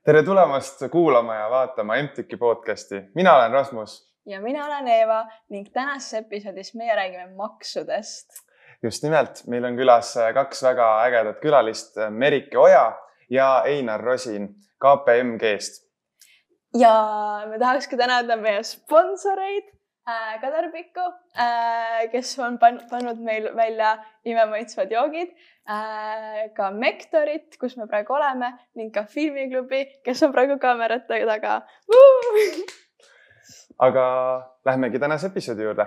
Tere tulemast kuulama ja vaatama MTÜKi podcasti. Mina olen Rasmus. Ja mina olen Eeva ning tänases episoodis meie räägime maksudest. Just nimelt, meil on külas kaks väga ägedat külalist, Merike Oja ja Einar Rosin KPMG-st. Ja me tahaks ka tänada meie sponsoreid, Kadar Pikku, kes on pannud meil välja imemaitsvad joogid, ka Mektorit, kus me praegu oleme, ning ka Filmiklubi, kes on praegu kaamerate taga. Aga lähmegi tänase episoodi juurde.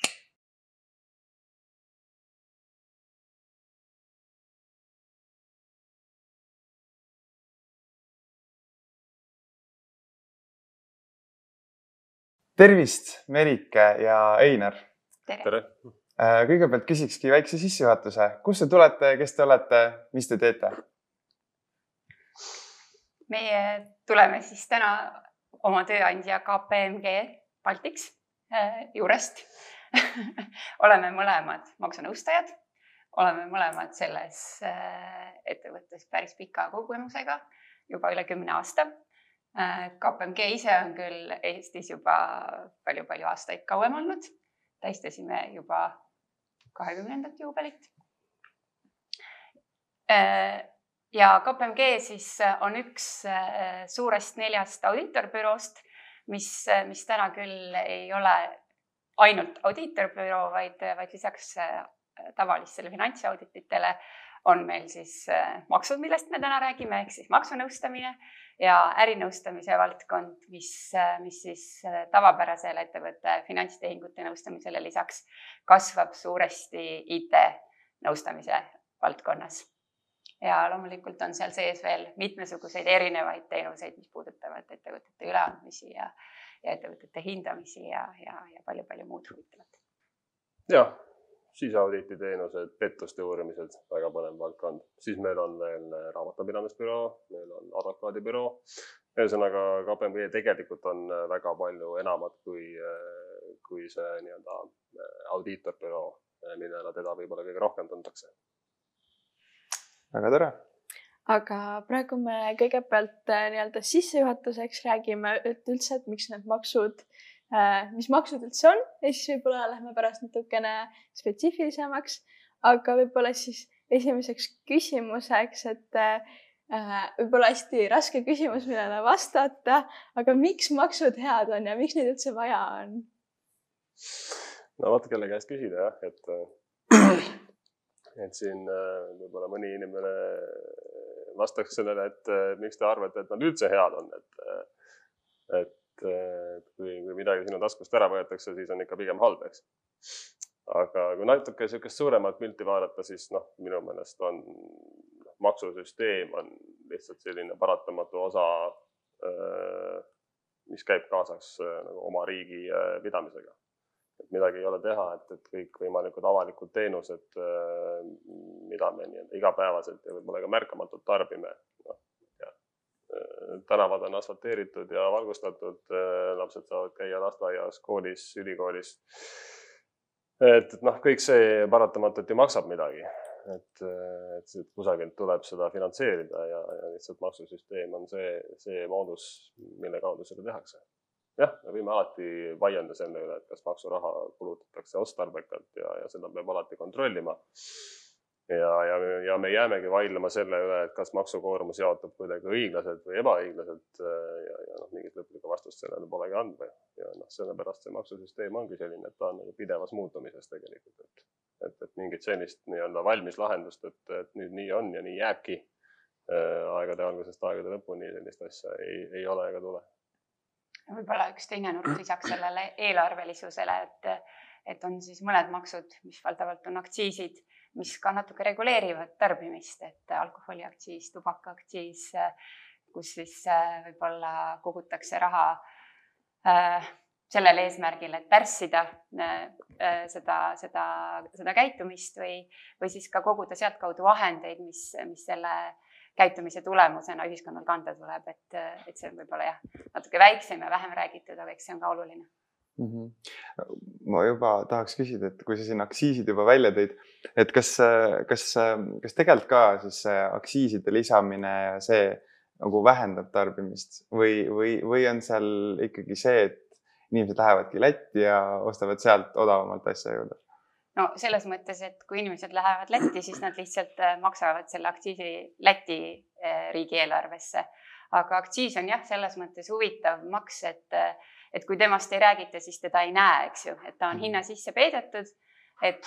Tervist, Merike ja Einar. Tere. Kõigepealt küsikski väikse sissejuhatuse. Kus te tulete, kes te olete, mis te teete? Meie tuleme siis täna oma tööandja KPMG Baltics juurest. Oleme mõlemad maksunõustajad. Oleme mõlemad selles ettevõttes päris pika kogemusega, juba üle 10 aasta. KPMG ise on küll Eestis juba palju aastaid kauem olnud. Tähistasime juba 20. juubelit. Ja KPMG siis on üks suurest 4 audiitorbüroost, mis täna küll ei ole ainult audiitorbüroo, vaid lisaks tavalistele finantsaudititele on meil siis maksud, millest me täna räägime, ehk siis maksunõustamine ja ärinõustamise valdkond, mis siis tavapärasele ettevõtte finantstehingute nõustamisele lisaks kasvab suuresti IT-nõustamise valdkonnas. Ja loomulikult on seal sees veel mitmesuguseid erinevaid teenuseid, mis puudutavad ettevõtete üleandmisi ja ettevõtete hindamisi ja palju muud huvitavat. Jah, siseauditi teenused, pettuste uurimised, väga põnev valdkond. Siis meil on veel raamatupidamisbüroo, meil on advokaadibüroo. Ühesõnaga KPMG tegelikult on väga palju enamat kui see nii-öelda audiitorbüroo, millele teda võib-olla kõige rohkem tuntakse. Väga tere. Aga praegu me kõigepealt nii-öelda sissejuhatuseks räägime üldse, et miks need maksud, mis maksud üldse on, ja siis võib-olla lähme pärast natukene spetsiifilisemaks, aga võib-olla siis esimeseks küsimuseks, et võib-olla hästi raske küsimus, millele vastata, aga miks maksud head on ja miks neid üldse vaja on? No vaata, kelle käest küsida, et siin võib-olla mõni inimene vastaks sellele, et miks te arvate, et nad üldse head on, et kui midagi sinu taskust ära võetakse, siis on ikka pigem halb, eks. Aga kui natuke sellist suuremat pilti vaadata, siis minu meelest on maksusüsteem on lihtsalt selline paratamatu osa, mis käib kaasas nagu oma riigi pidamisega. Et midagi ei ole teha, et kõik võimalikud avalikud teenused, mida me igapäevaselt ja võib-olla ka märkamatult tarbime. Tänavad on asfalteeritud ja valgustatud, lapsed saavad käia lasteaias, koolis, ülikoolis. Et kõik see paratamatult ju maksab midagi, et kusagilt tuleb seda finantseerida ja lihtsalt maksusüsteem on see moodus, mille kaudu seda tehakse. Jah, me võime alati vaielda selle üle, et kas maksuraha kulutatakse otstarbekalt ja seda peab alati kontrollima. Ja me jäämegi vaidlema selle üle, et kas maksukoormus jaotab kuidagi õiglaselt või ebaõiglaselt ja mingit lõplikku vastust sellele polegi andma. Ja sellepärast see maksusüsteem ongi selline, et ta on pidevas muutumises tegelikult. Et mingit sellist nii-öelda valmis lahendust, et nüüd nii on ja nii jääbki aegade algusest aegade lõpuni sellist asja ei ole ega tule. Võib-olla üks teine nurk lisaks sellele eelarvelisusele, et on siis mõned maksud, mis valdavalt on aktsiisid, mis ka natuke reguleerivad tarbimist, et alkoholiaktsiis, tubakaaktsiis, kus siis võib-olla kogutakse raha sellel eesmärgil, et pärssida seda käitumist või siis ka koguda sealt kaudu vahendeid, mis selle käitumise tulemusena ühiskonnal kanda tuleb, et see on võib-olla natuke väiksem ja vähem räägitud, aga eks see on ka oluline. Ma juba tahaks küsida, et kui sa siin aktsiisid juba välja tõid, et kas tegelikult ka siis aktsiiside lisamine ja see nagu vähendab tarbimist või on seal ikkagi see, et inimesed lähevadki Lätti ja ostavad sealt odavamalt asja juurde? No selles mõttes, et kui inimesed lähevad Lätti, siis nad lihtsalt maksavad selle aktsiisi Läti riigieelarvesse. Aga aktsiis on jah, selles mõttes huvitav maks, et kui temast ei räägita, siis teda ei näe, eks ju, et ta on hinna sisse peidetud, et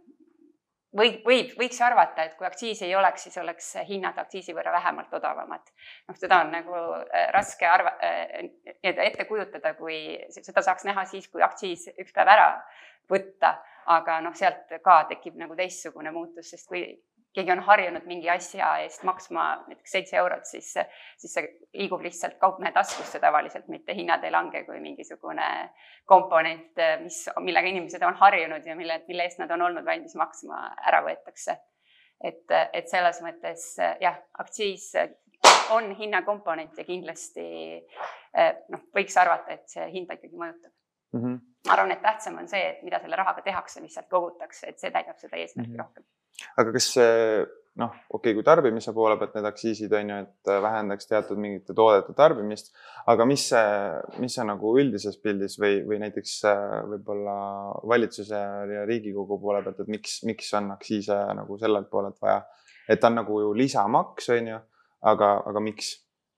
võiks arvata, et kui aktsiisi ei oleks, siis oleks hinnad aktsiisi võrra vähemalt odavamad. Seda on nagu raske ette kujutada, kui seda saaks näha siis, kui aktsiis üks päev ära võtta, aga sealt ka tekib nagu teistsugune muutus, sest kui keegi on harjunud mingi asja eest maksma näiteks 7 eurot, siis see liigub lihtsalt kaupmehe taskusse tavaliselt, mitte hinnad ei lange, kui mingisugune komponent, millega inimesed on harjunud ja mille eest nad on olnud valmis maksma, ära võetakse. Et selles mõttes jah, aktsiis on hinnakomponent ja kindlasti võiks arvata, et see hinda ikkagi mõjutab. Ma arvan, et tähtsam on see, et mida selle rahaga tehakse, mis sealt kogutakse, et see täidab seda eesmärki rohkem. Aga kas kui tarbimise poole pealt need aktsiisid on ju, et vähendaks teatud mingite toodete tarbimist, aga mis see nagu üldises pildis või näiteks võib-olla valitsuse ja Riigikogu poole pealt, et miks on aktsiise nagu sellelt poolelt vaja, et on nagu ju lisamaks, on ju, aga miks?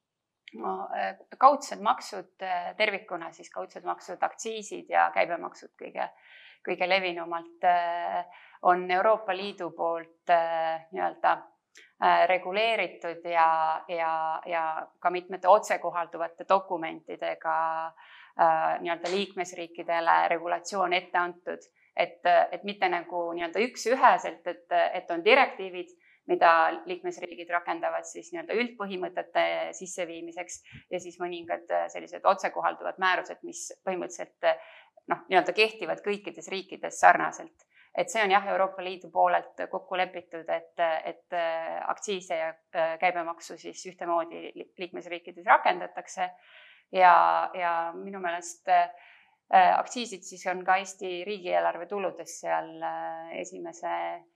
Kaudsed maksud tervikuna, siis kaudsed maksud, aktsiisid ja käibemaksud kõige levinumalt on Euroopa Liidu poolt nii-öelda reguleeritud ja ka mitmete otsekohalduvate dokumentidega nii-öelda liikmesriikidele regulatsioon ette antud, et mitte nagu nii-öelda üks-üheselt, et on direktiivid, mida liikmesriigid rakendavad siis nii-öelda üldpõhimõtete sisseviimiseks ja siis mõningad sellised otsekohalduvad määrused, mis põhimõtteliselt nii-öelda kehtivad kõikides riikides sarnaselt. Et see on jah Euroopa Liidu poolelt kokku lepitud, et aktsiise ja käibemaksu siis ühtemoodi liikmesriikides rakendatakse ja minu meelest aktsiisid siis on ka Eesti riigieelarve tuludes seal esimese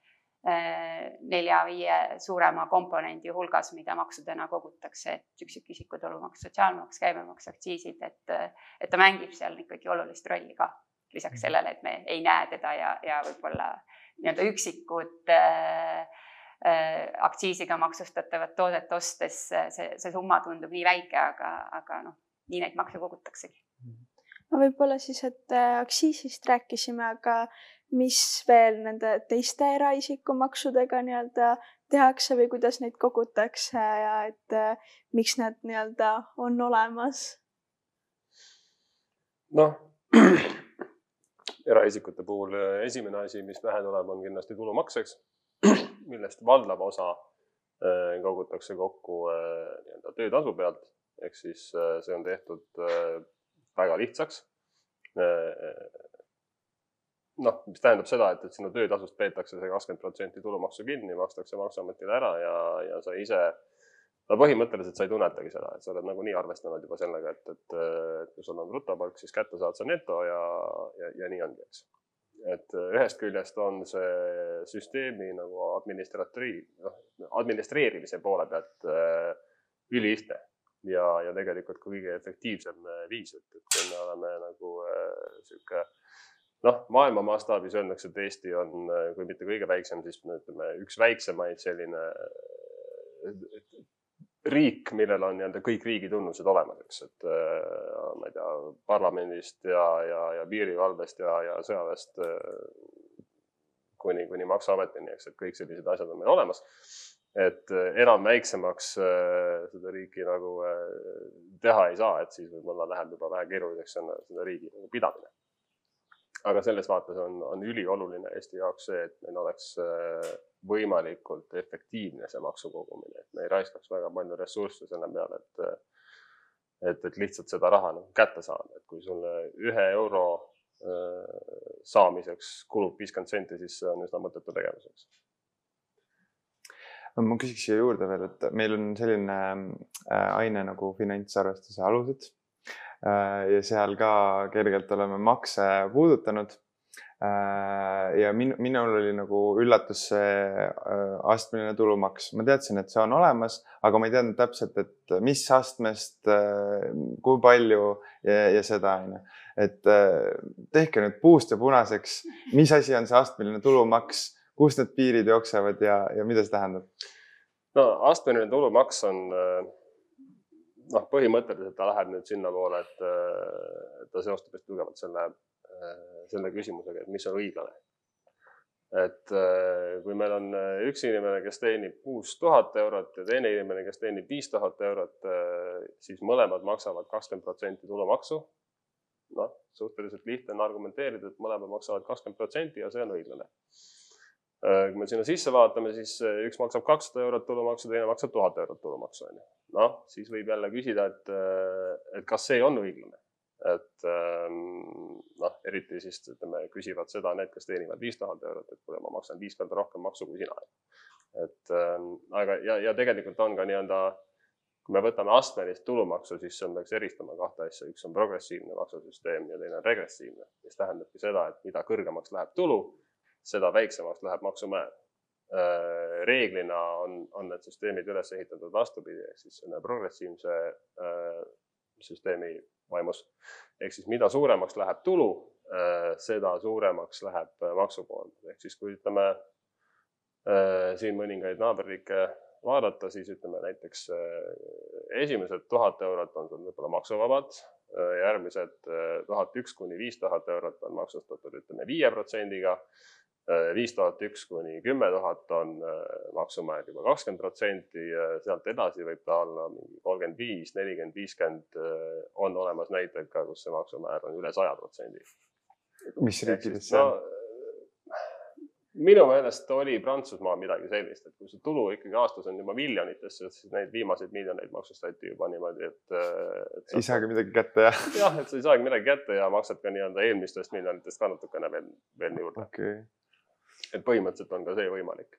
4-5 suurema komponendi hulgas, mida maksudena kogutakse, et üksikisiku tulumaks, sotsiaalmaks, käibemaks, aktsiisid, et ta mängib seal ikkagi olulist rolli ka. Lisaks sellele, et me ei näe teda ja võib-olla nii-öelda üksikud aktsiisiga maksustatavat toodet ostes see summa tundub nii väike, aga nii neid makse kogutaksegi. Võib-olla siis, et aktsiisist rääkisime, aga mis veel nende teiste eraisikumaksudega nii-öelda tehakse või kuidas neid kogutakse ja et miks need nii-öelda on olemas? Eraisikute puhul esimene asi, mis pähe tuleb, on kindlasti tulumakseks, millest valdav osa kogutakse kokku nii-öelda töötasu pealt, ehk siis see on tehtud väga lihtsaks. Mis tähendab seda, et sinu töötasust peetakse see 20% tulumaksu kinni, makstakse Maksuametile ära ja sa ise, põhimõtteliselt sa ei tunnetagi seda, et sa oled nagu nii arvestanud juba sellega, et kui sul on brutopalk, siis kätte saad sa neto ja nii ongi, eks. Et ühest küljest on see süsteemi nagu administreerimise poole pealt ülilihtne ja tegelikult kõige efektiivsem viis, et kui me oleme nagu selline maailma mastaabis öeldakse, et Eesti on, kui mitte kõige väiksem, siis ütleme üks väiksemaid selline riik, millel on kõik riigi tunnused olemas, eks, et ma ei tea, parlamendist ja piirivalvest ja sõjaväest kuni Maksuametini, eks, et kõik sellised asjad on meil olemas. Et enam väiksemaks seda riiki nagu teha ei saa, et siis võib-olla läheb juba vähe keeruliseks seda riigi pidamine. Aga selles vaates on ülioluline Eesti jaoks see, et meil oleks võimalikult efektiivne see maksukogumine, et me ei raiskaks väga palju ressursse selle peale, et lihtsalt seda raha kätte saada. Et kui sulle 1 euro saamiseks kulub 50 senti, siis see on üsna mõttetu tegevuseks. Ma küsiks siia juurde veel, et meil on selline aine nagu finantsarvestuse alused. Ja seal ka kergelt oleme makse puudutanud. Ja minul oli nagu üllatus see astmeline tulumaks. Ma teadsin, et see on olemas, aga ma ei teadnud täpselt, et mis astmest, kui palju ja seda. Et tehke nüüd puust ja punaseks, mis asi on see astmeline tulumaks, kust need piirid jooksevad ja mida see tähendab? No astmeline tulumaks on põhimõtteliselt ta läheb nüüd sinna poole, et ta seostub tugevalt selle küsimusega, et mis on õiglane. Et kui meil on üks inimene, kes teenib 6000 eurot ja teine inimene, kes teenib 5000 eurot, siis mõlemad maksavad 20% tulumaksu. Suhteliselt lihtne on argumenteerida, et mõlemad maksavad 20% ja see on õiglane. Kui me sinna sisse vaatame, siis üks maksab 200 eurot tulumaksu, teine maksab 1000 eurot tulumaksu. Siis võib jälle küsida, et kas see on õiglane. Et eriti siis küsivad seda need, kes teenivad 5000 eurot, et kui ma maksan 5 korda rohkem maksu kui sina. Ja tegelikult on ka nii-öelda, kui me võtame astmelist tulumaksu, siis see peaks eristama kahte asja. Üks on progressiivne maksusüsteem ja teine on regressiivne, mis tähendabki seda, et mida kõrgemaks läheb tulu, seda väiksemaks läheb maksumäär. Reeglina on need süsteemid üles ehitatud vastupidi, ehk siis progressiivse süsteemi vaimus. Ehk siis mida suuremaks läheb tulu, seda suuremaks läheb maksukoormus. Ehk siis kui ütleme siin mõningaid naaberriike vaadata, siis ütleme näiteks esimesed 1000 eurot on sul võib-olla maksuvabad, järgmised 1001 kuni 5000 eurot on maksustatud 5%-ga, 5001 kuni 10 000 on maksumäär juba 20%, sealt edasi võib ta olla 35, 40, 50 on olemas näited ka, kus see maksumäär on üle 100%. Mis riikides see on? Minu meelest oli Prantsusmaa midagi sellist, et kui see tulu ikkagi aastas on juba miljonitesse, siis neid viimaseid miljoneid maksustati juba niimoodi, et ei saagi midagi kätte, jah? Jah, et sa ei saagi midagi kätte ja maksad ka nii-öelda eelmistest miljonitest ka natukene veel juurde. Okay. Et põhimõtteliselt on ka see võimalik.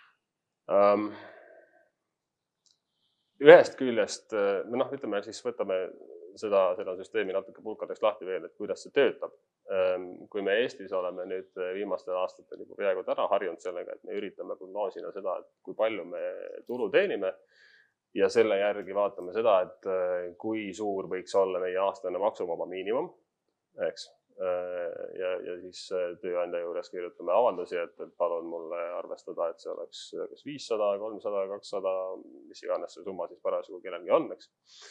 Ühest küljest, ütleme siis võtame seda süsteemi natuke pulkadeks lahti veel, et kuidas see töötab. Kui me Eestis oleme nüüd viimastel aastatel juba peaaegu ära harjunud sellega, et me üritame prognoosida seda, et kui palju me tulu teenime ja selle järgi vaatame seda, et kui suur võiks olla meie aastane maksuvaba miinimum, eks. Ja siis tööandja juures kirjutame avaldusi, et palun mulle arvestada, et see oleks 500, 300, 200, mis iganes see summa siis parasjagu kellelgi on, eks.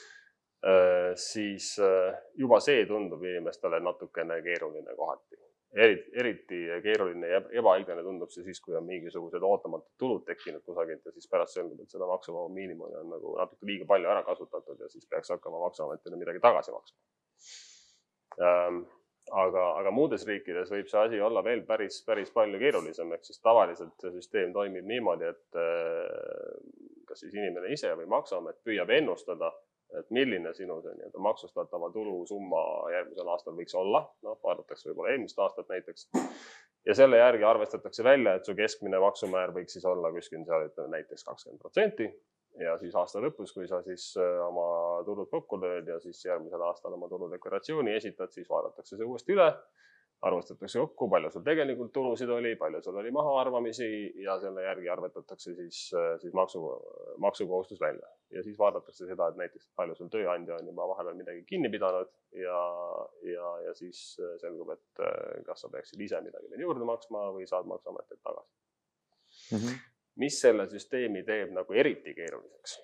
Siis juba see tundub inimestele natukene keeruline kohati. Eriti keeruline ja ebaõiglane tundub see siis, kui on mingisugused ootamatud tulud tekkinud kusagilt ja siis pärast selgub, et seda maksuvaba miinimumi on nagu natuke liiga palju ära kasutatud ja siis peaks hakkama maksuametile midagi tagasi maksma. Aga muudes riikides võib see asi olla veel päris palju keerulisem, ehk siis tavaliselt see süsteem toimib niimoodi, et kas siis inimene ise või maksuamet püüab ennustada, et milline sinu maksustatava tulu summa järgmisel aastal võiks olla. Vaadatakse võib-olla eelmist aastat näiteks. Ja selle järgi arvestatakse välja, et su keskmine maksumäär võiks siis olla kuskil seal näiteks 20%. Ja siis aasta lõpus, kui sa siis oma tulud kokku lööd ja siis järgmisel aastal oma tuludeklaratsiooni esitad, siis vaadatakse see uuesti üle. Arvestatakse kokku, palju sul tegelikult tulusid oli, palju sul oli mahaarvamisi ja selle järgi arvestatakse siis maksukohustus välja. Ja siis vaadatakse seda, et näiteks palju sul tööandja on juba vahepeal midagi kinni pidanud ja siis selgub, et kas sa peaksid ise midagi veel juurde maksma või saad maksuametit tagasi. Mis selle süsteemi teeb nagu eriti keeruliseks,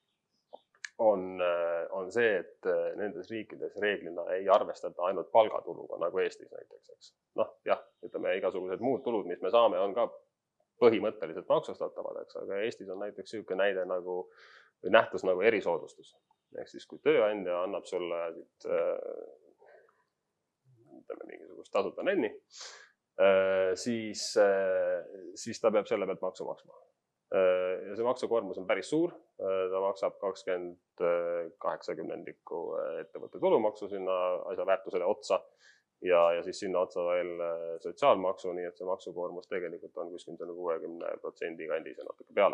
on see, et nendes riikides reeglina ei arvestata ainult palgatuluga, nagu Eestis näiteks. Ütleme, igasugused muud tulud, mis me saame, on ka põhimõtteliselt maksustatavad, aga Eestis on näiteks selline näide või nähtus nagu erisoodustus. Ehk siis, kui tööandja annab sulle mingisugust tasuta nenni, siis ta peab selle pealt maksu maksma. Ja see maksukoormus on päris suur, ta maksab 28% ettevõtte tulumaksu sinna asja väärtusele otsa ja siis sinna otsa veel sotsiaalmaksu, nii et see maksukoormus tegelikult on kuskil 60% kandis ja natuke peale.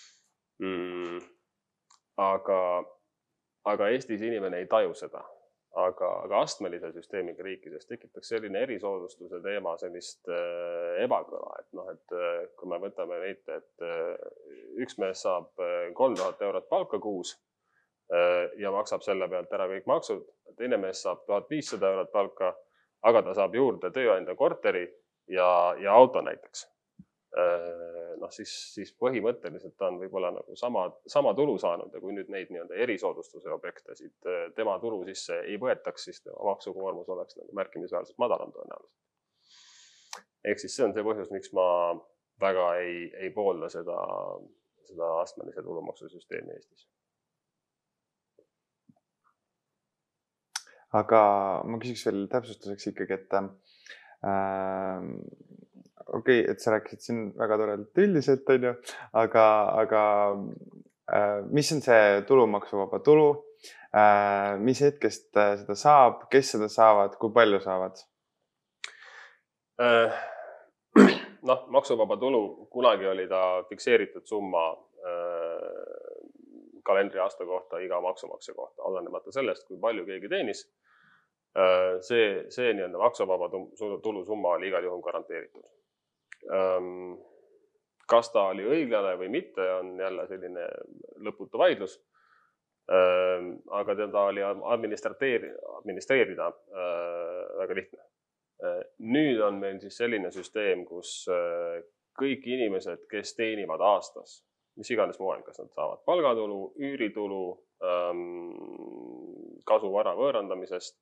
Aga Eestis inimene ei taju seda, aga astmelise süsteemiga riikides tekitaks selline erisoodustuse teema sellist ebakõla, et noh, et kui me võtame näite, et üks mees saab 3000 eurot palka kuus ja maksab selle pealt ära kõik maksud, teine mees saab 1500 eurot palka, aga ta saab juurde tööandja korteri ja auto näiteks. Noh, siis põhimõtteliselt ta on võib-olla nagu sama tulu saanud ja kui nüüd neid nii-öelda erisoodustuse objekte siit tema tulu sisse ei võetaks, siis tema maksukoormus oleks nagu märkimisväärselt madalam tõenäoliselt. Ehk siis see on see põhjus, miks ma väga ei poolda seda astmelise tulumaksusüsteemi Eestis. Aga ma küsiks veel täpsustuseks ikkagi, et okei, et sa rääkisid siin väga toredalt üldiselt, on ju, aga mis on see tulumaksuvaba tulu, mis hetkest seda saab, kes seda saavad, kui palju saavad? Noh, maksuvaba tulu, kunagi oli ta fikseeritud summa kalendriaasta kohta iga maksumaksja kohta, olenemata sellest, kui palju keegi teenis. See nii-öelda maksuvaba tulu summa oli igal juhul garanteeritud. Kas ta oli õiglane või mitte, on jälle selline lõputu vaidlus. Aga teda oli administreerida väga lihtne. Nüüd on meil siis selline süsteem, kus kõik inimesed, kes teenivad aastas, mis iganes moel, kas nad saavad palgatulu, üüritulu, kasu vara võõrandamisest,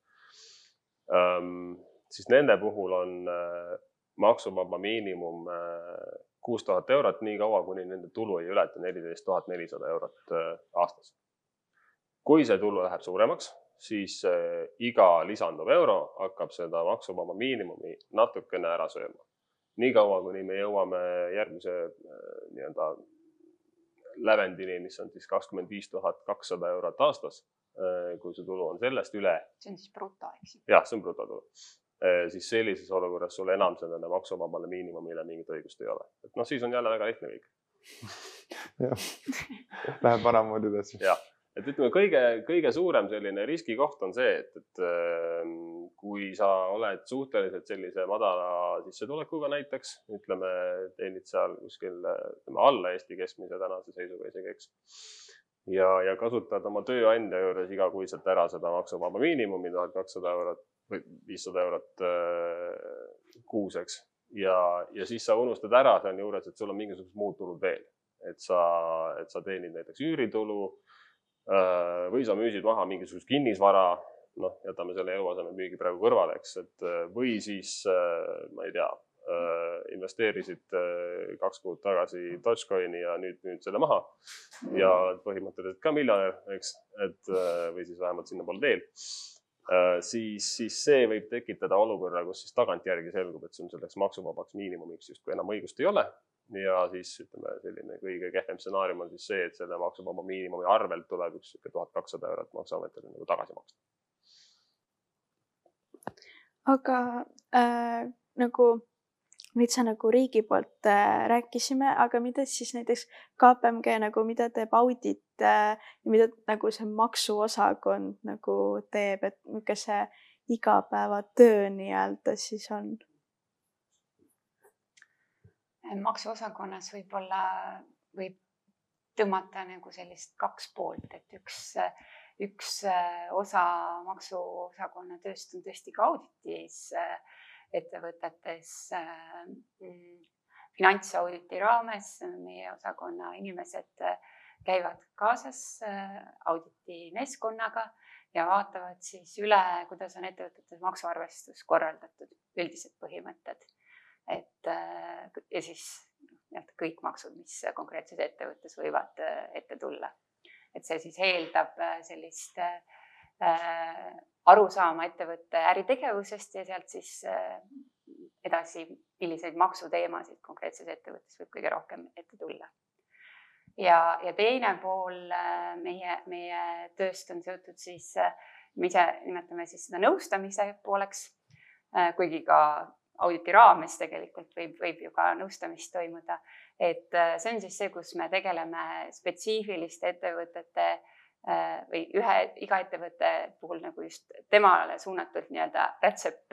siis nende puhul on maksuvaba miinimum 6000 eurot nii kaua, kuni nende tulu ei ületa 14 400 eurot aastas. Kui see tulu läheb suuremaks, siis iga lisanduv euro hakkab seda maksuvaba miinimumi natukene ära sööma. Nii kaua, kuni me jõuame järgmise nii-öelda lävendini, mis on siis 25 200 eurot aastas, kui see tulu on sellest üle. See on siis bruto, eks? Jah, see on brutotulu. Siis sellises olukorras sul enam sellele maksuvabale miinimumile mingit õigust ei ole. Et noh, siis on jälle väga lihtne kõik. Jah, läheb vanamoodi edasi. Jah, et ütleme, kõige suurem selline riskikoht on see, et kui sa oled suhteliselt sellise madala sissetulekuga näiteks, ütleme, teenid seal kuskil alla Eesti keskmise tänase seisuga isegi, eks. Ja kasutad oma tööandja juures igakuiselt ära seda maksuvaba miinimumi 1200 eurot või 500 eurot kuuseks. Ja siis sa unustad ära seal juures, et sul on mingisugused muud tulud veel. Et sa teenid näiteks üüritulu või sa müüsid maha mingisugust kinnisvara, noh, jätame selle eluaseme müügi praegu kõrvale, eks, et või siis, ma ei tea, investeerisid 2 kuud tagasi Dogecoini ja nüüd selle maha ja põhimõtteliselt ka miljonär, eks, või siis vähemalt sinna poole teel. Siis see võib tekitada olukorra, kus siis tagantjärgi selgub, et sul selleks maksuvabaks miinimumiks justkui enam õigust ei ole. Ja siis ütleme, selline kõige kehvem stsenaarium on siis see, et selle maksuvaba miinimumi arvelt tuleb üks 1200 eurot maksuametile nagu tagasi maksta. Aga nagu nüüd sa nagu riigi poolt rääkisime, aga mida siis näiteks KPMG nagu mida teeb audit ja mida nagu see maksuosakond nagu teeb, et milline see igapäevatöö nii-öelda siis on? Maksuosakonnas võib tõmmata nagu sellist 2 poolt, et üks osa maksuosakonna tööst on tõesti ka auditis ettevõtetes finantsauditi raames. Meie osakonna inimesed käivad kaasas auditi meeskonnaga ja vaatavad siis üle, kuidas on ettevõtetes maksuarvestus korraldatud, üldised põhimõtted. Ja siis kõik maksud, mis konkreetses ettevõttes võivad ette tulla. Et see siis eeldab sellist arusaama ettevõtte äritegevusest ja sealt siis edasi, milliseid maksuteemasid konkreetses ettevõttes võib kõige rohkem ette tulla. Ja teine pool meie tööst on seotud siis, me ise nimetame siis seda nõustamise pooleks, kuigi ka auditi raames tegelikult võib ju ka nõustamist toimuda. Et see on siis see, kus me tegeleme spetsiifiliste ettevõtete või iga ettevõtte puhul nagu just temale suunatud nii-öelda rätsep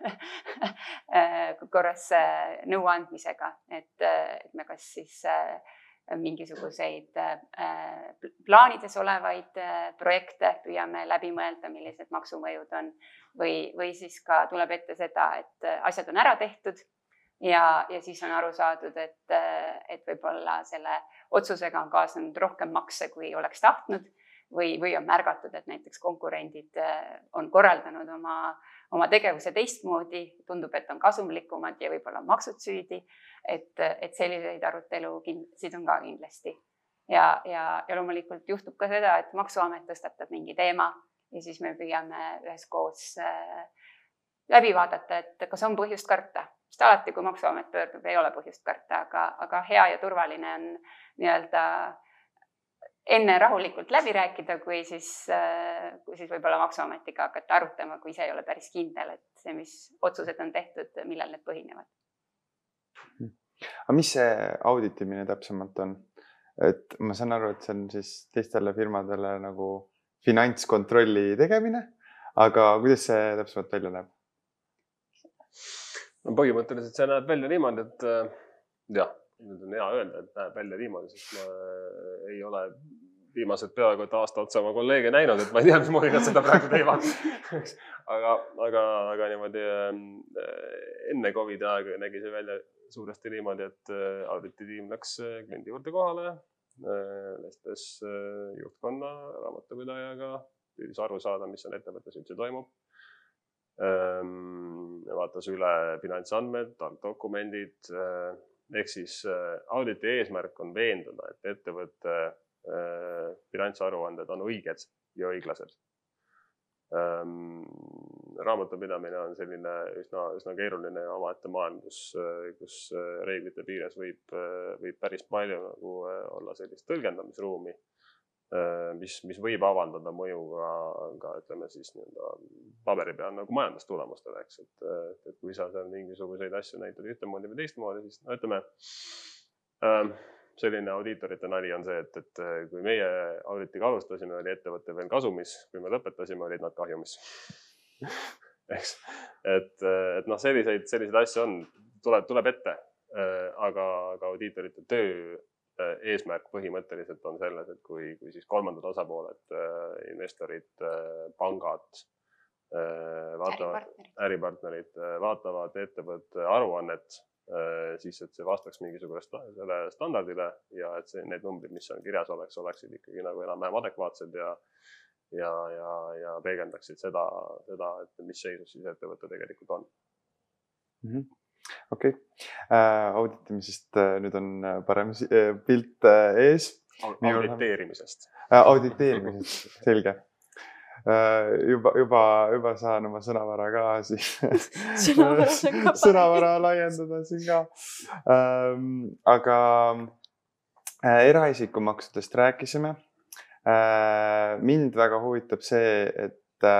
korras nõuandmisega, et me kas siis mingisuguseid plaanides olevaid projekte püüame läbi mõelda, millised maksumõjud on või siis ka tuleb ette seda, et asjad on ära tehtud ja siis on aru saadud, et võib-olla selle otsusega on kaasnenud rohkem makse, kui oleks tahtnud või on märgatud, et näiteks konkurendid on korraldanud oma tegevuse teistmoodi, tundub, et on kasumlikumad ja võib-olla on maksud süüdi, et selliseid arutelusid on ka kindlasti. Ja loomulikult juhtub ka seda, et Maksuamet tõstatab mingi teema ja siis me püüame üheskoos läbi vaadata, et kas on põhjust karta. Sest alati, kui Maksuamet pöördub, ei ole põhjust karta, aga hea ja turvaline on nii-öelda enne rahulikult läbi rääkida, kui siis võib-olla Maksuametiga hakata arutama, kui ise ei ole päris kindel, et see, mis otsused on tehtud, millal need põhinevad. Aga mis see auditimine täpsemalt on? Et ma saan aru, et see on siis teistele firmadele nagu finantskontrolli tegemine, aga kuidas see täpsemalt välja näeb? No, põhimõtteliselt see näeb välja niimoodi, et jah, nüüd on hea öelda, et näeb välja niimoodi, sest ma ei ole viimased peaaegu et aasta otsa oma kolleege näinud, et ma ei tea, mismoodi nad seda praegu teevad. aga niimoodi enne COVID aega nägi see välja suuresti niimoodi, et audititiim läks kliendi juurde kohale, vestes juhtkonna, raamatupidajaga, püüdis aru saada, mis on ettevõttes üldse toimub. Vaatas üle finantsandmed, dokumendid, ehk siis auditi eesmärk on veenduda, et ettevõtte finantsaruanded on õiged ja õiglased. Raamatupidamine on selline üsna keeruline ja omaette maailm, kus reeglite piires võib päris palju nagu olla sellist tõlgendamisruumi, mis võib avaldada mõju ka ütleme siis paberi peal nagu majandustulemustele, eks, et kui sa seal mingisuguseid asju näitad ühtemoodi või teistmoodi, siis ütleme, selline audiitorite nali on see, et kui meie auditiga alustasime, oli ettevõte veel kasumis, kui me lõpetasime, olid nad kahjumis. Eks, et selliseid asju on, tuleb ette, aga audiitorite töö eesmärk põhimõtteliselt on selles, et kui siis kolmandad osapooled, investorid, pangad, äripartnerid vaatavad ettevõtte aruannet, siis et see vastaks mingisugusele standardile ja et need numbrid, mis on kirjas oleksid ikkagi nagu enam-vähem adekvaatsed ja peegeldaksid seda, et mis seisus siis ettevõte tegelikult on. Okei. Auditimisest nüüd on parem pilt ees. Auditeerimisest. Auditeerimisest, selge. Juba saan oma sõnavara ka siis sõnavara laiendada siin ka. Aga eraisikumaksudest rääkisime. Mind väga huvitab see, et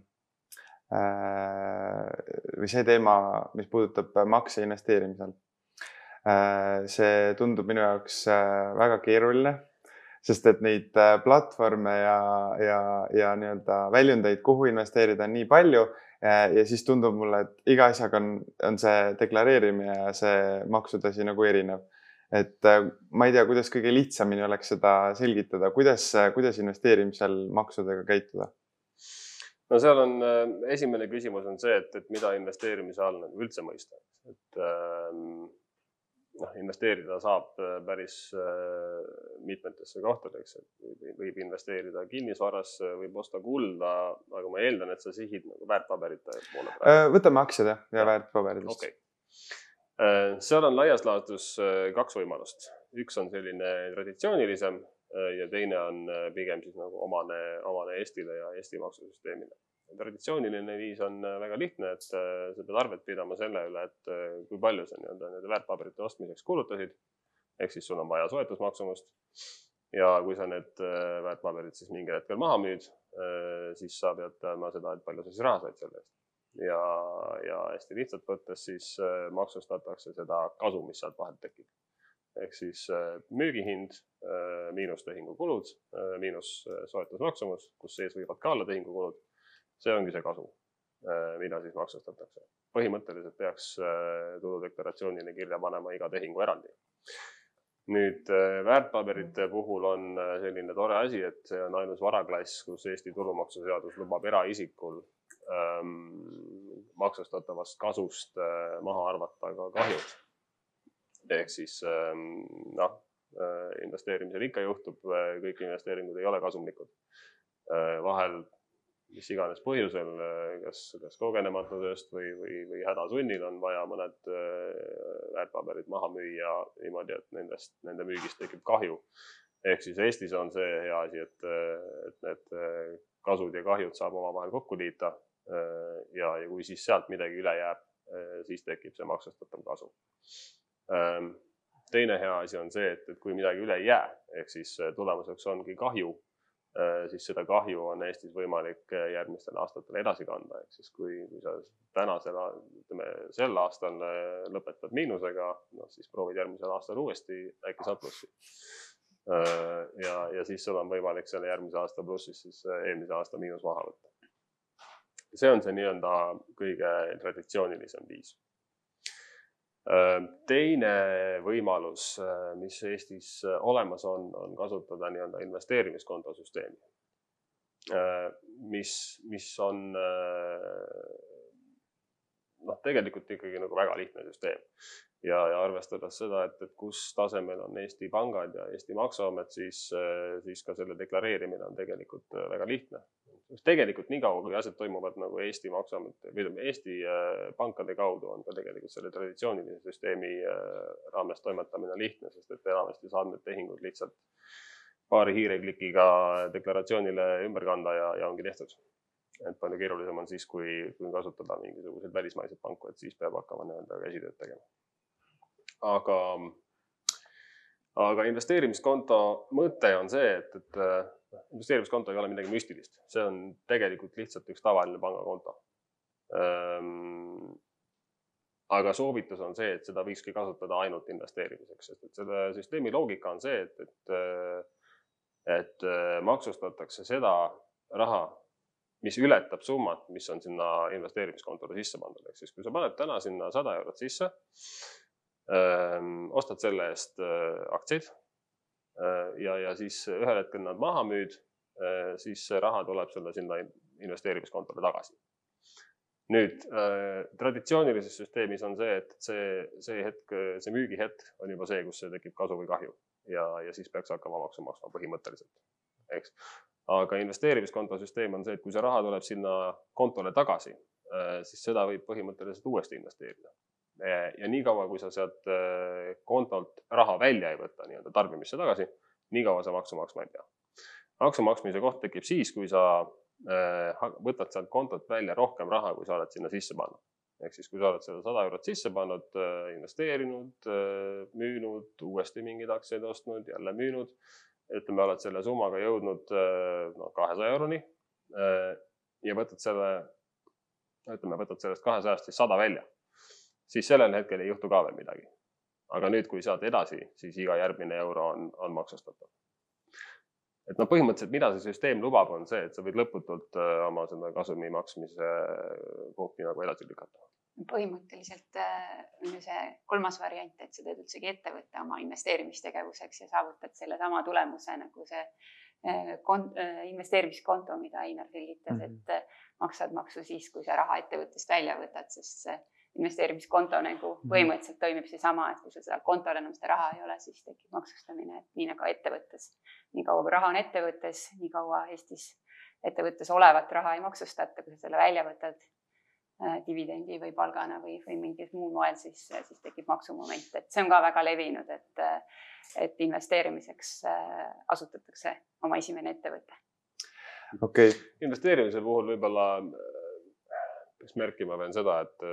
või see teema, mis puudutab makse investeerimisel. See tundub minu jaoks väga keeruline, sest et neid platvorme ja nii-öelda väljundeid, kuhu investeerida on nii palju ja siis tundub mulle, et iga asjaga on see deklareerimine ja see maksudasi nagu erinev. Et ma ei tea, kuidas kõige lihtsamini oleks seda selgitada, kuidas investeerimisel maksudega käituda? No seal on, esimene küsimus on see, et mida investeerimise all üldse mõista. Et investeerida saab päris mitmetesse kohtadeks, et võib investeerida kinnisvarasse, võib osta kulda, aga ma eeldan, et sa sihid nagu väärtpaberite poole praegu. Võtame aktsiad ja väärtpaberidest. Okay. Seal on laias laastus kaks võimalust. Üks on selline traditsioonilisem ja teine on pigem siis nagu omane Eestile ja Eesti maksusüsteemile. Traditsiooniline viis on väga lihtne, et sa pead arvet pidama selle üle, et kui palju sa nende väärtpaberite ostmiseks kulutasid, ehk siis sul on vaja soetusmaksumust ja kui sa need väärtpaberid siis mingil hetkel maha müüd, siis sa pead teadma seda, et palju sa siis raha said selle eest. Ja hästi lihtsalt võttes siis maksustatakse seda kasu, mis sealt vahelt tekib. ehk siis müügihind miinus tehingukulud, miinus soetusmaksumus, kus sees võivad ka olla tehingukulud. See ongi see kasu, mida siis maksustatakse. Põhimõtteliselt peaks tuludeklaratsioonile kirja panema iga tehingu eraldi. Nüüd väärtpaberite puhul on selline tore asi, et see on ainus varaklass, kus Eesti tulumaksuseadus lubab eraisikul maksustatavast kasust maha arvata ka kahjud. Ehk siis investeerimisel ikka juhtub, kõik investeeringud ei ole kasumlikud. Vahel mis iganes põhjusel, kas kogenematusest või hädasunnil on vaja mõned väärtpaberid maha müüa niimoodi, et nende müügist tekib kahju. Ehk siis Eestis on see hea asi, et need kasud ja kahjud saab omavahel kokku liita ja kui siis sealt midagi üle jääb, siis tekib see maksustatav kasu. Teine hea asi on see, et kui midagi üle ei jää, ehk siis tulemuseks ongi kahju, siis seda kahju on Eestis võimalik järgmistel aastatel edasi kanda. Ehk siis kui sa sel aastal lõpetad miinusega, siis proovid järgmisel aastal uuesti, äkki saab plussi. Ja siis sul on võimalik selle järgmise aasta plussis siis eelmise aasta miinus maha võtta. See on see nii-öelda kõige traditsioonilisem viis. Teine võimalus, mis Eestis olemas on kasutada nii-öelda investeerimiskontosüsteemi, mis on tegelikult ikkagi nagu väga lihtne süsteem. Ja arvestades seda, et kus tasemel on Eesti pangad ja Eesti maksuamet, siis ka selle deklareerimine on tegelikult väga lihtne. Tegelikult nii kaua, kui asjad toimuvad nagu Eesti maksuamet või Eesti pankade kaudu, on ka tegelikult selle traditsioonilise süsteemi raames toimetamine lihtne, sest et enamasti saab need tehingud lihtsalt paari hiireklikiga deklaratsioonile ümber kanda ja ongi tehtud. Et palju keerulisem on siis, kui kasutada mingisuguseid välismaiseid panku, et siis peab hakkama nii-öelda käsitööd tegema. Aga investeerimiskonto mõte on see, et investeerimiskonto ei ole midagi müstilist. See on tegelikult lihtsalt üks tavaline pangakonto. Aga soovitus on see, et seda võikski kasutada ainult investeerimiseks. Sest et selle süsteemi loogika on see, et maksustatakse seda raha, mis ületab summat, mis on sinna investeerimiskontole sisse pandud. Ehk siis kui sa paned täna sinna 100 eurot sisse, ostad selle eest aktsiaid ja siis ühel hetkel nad maha müüd, siis see raha tuleb sulle sinna investeerimiskontole tagasi. Nüüd, traditsioonilises süsteemis on see, et see müügihetk on juba see, kus see tekib kasu või kahju ja siis peaks hakkama maksu maksma põhimõtteliselt. Eks? Aga investeerimiskonto süsteem on see, et kui see raha tuleb sinna kontole tagasi, siis seda võib põhimõtteliselt uuesti investeerida. Ja nii kaua, kui sa sealt kontolt raha välja ei võta nii-öelda tarbimisse tagasi, nii kaua sa maksu maksma ei pea. Maksu maksmise koht tekib siis, kui sa võtad sealt kontot välja rohkem raha, kui sa oled sinna sisse pannud. Ehk siis, kui sa oled selle 100 eurot sisse pannud, investeerinud, müünud, uuesti mingid aktsiaid ostnud, jälle müünud, ütleme, oled selle summaga jõudnud 200 euroni ja võtad sellest 200 siis 100 välja, siis sellel hetkel ei juhtu ka veel midagi. Aga nüüd, kui saad edasi, siis iga järgmine euro on maksustatav. Et põhimõtteliselt, mida see süsteem lubab, on see, et sa võid lõputult oma selle kasumi maksmise punkti nagu edasi lükata. Põhimõtteliselt on see kolmas variant, et sa teed üldsegi ettevõtte oma investeerimistegevuseks ja saavutad selle sama tulemuse nagu see investeerimiskonto, mida Einar selgitas, et maksad maksu siis, kui sa raha ettevõttest välja võtad, sest see investeerimiskonto nagu põhimõtteliselt toimib see sama, et kui sa seda kontol enam seda raha ei ole, siis tekib maksustamine, et nii nagu ettevõttes. Nii kaua, kui raha on ettevõttes, nii kaua Eestis ettevõttes olevat raha ei maksustata, kui sa selle välja võtad dividendi või palgana või mingil muul moel, siis tekib maksumoment. Et see on ka väga levinud, et investeerimiseks asutatakse oma esimene ettevõte. Okay. Investeerimise puhul võib-olla peaks märkima veel seda, et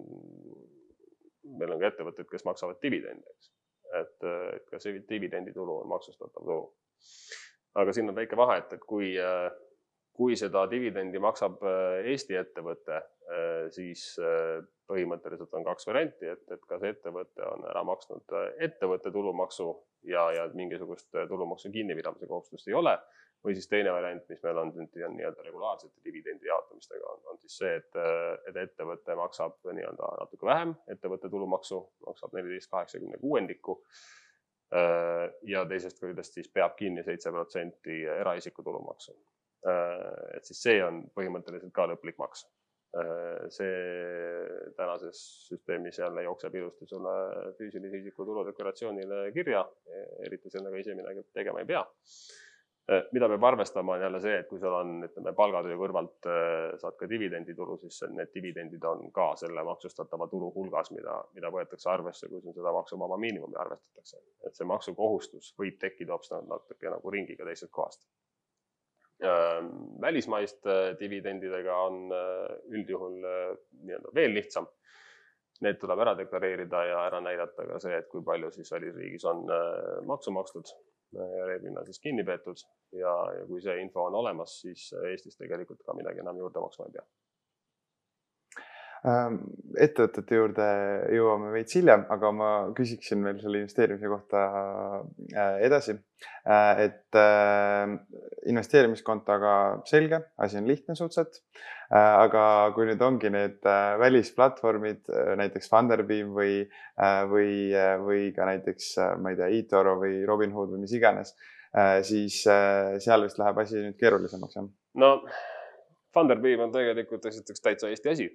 meil on ka ettevõtted, kes maksavad dividendeks. Et ka see dividenditulu on maksustatav tulu. Aga siin on väike vahe, et kui kui seda dividendi maksab Eesti ettevõte, siis põhimõtteliselt on 2 varianti, et kas ettevõte on ära maksnud ettevõtte tulumaksu ja mingisugust tulumaksu kinnipidamise kohustust ei ole, või siis teine variant, mis meil on nii-öelda regulaarsete dividendi jaotamistega, on siis see, et ettevõte maksab nii-öelda natuke vähem, ettevõtte tulumaksu maksab 14,86 ja teisest küljest siis peab kinni 7% eraisiku tulumaksu. Et siis see on põhimõtteliselt ka lõplik maks. See tänases süsteemis jälle jookseb ilusti sulle füüsilise isiku tuludeklaratsioonile kirja, eriti sellega ise midagi tegema ei pea. Mida peab arvestama on jälle see, et kui sul on palgatöö kõrvalt saad ka dividenditulu, siis need dividendid on ka selle maksustatava tulu hulgas, mida võetakse arvesse, kui sul seda maksuvaba miinimumi arvestatakse. Et see maksukohustus võib tekkida hoopis natuke nagu ringiga teisest kohast. Välismaist dividendidega on üldjuhul veel lihtsam. Need tuleb ära deklareerida ja ära näidata ka see, et kui palju siis välisriigis on maksu makstud ja reeglina siis kinni peetud ja kui see info on olemas, siis Eestis tegelikult ka midagi enam juurde maksma ei pea. Ettevõtete juurde jõuame veits hiljem, aga ma küsiksin veel selle investeerimise kohta edasi. Et investeerimiskontoga selge, asi on lihtne suhteliselt, aga kui nüüd ongi need välisplatvormid, näiteks Funderbeam või ka näiteks, ma ei tea, eToro või Robinhood või mis iganes, siis seal vist läheb asi nüüd keerulisemaks, jah? No, Funderbeam on tegelikult esiteks täitsa Eesti asi.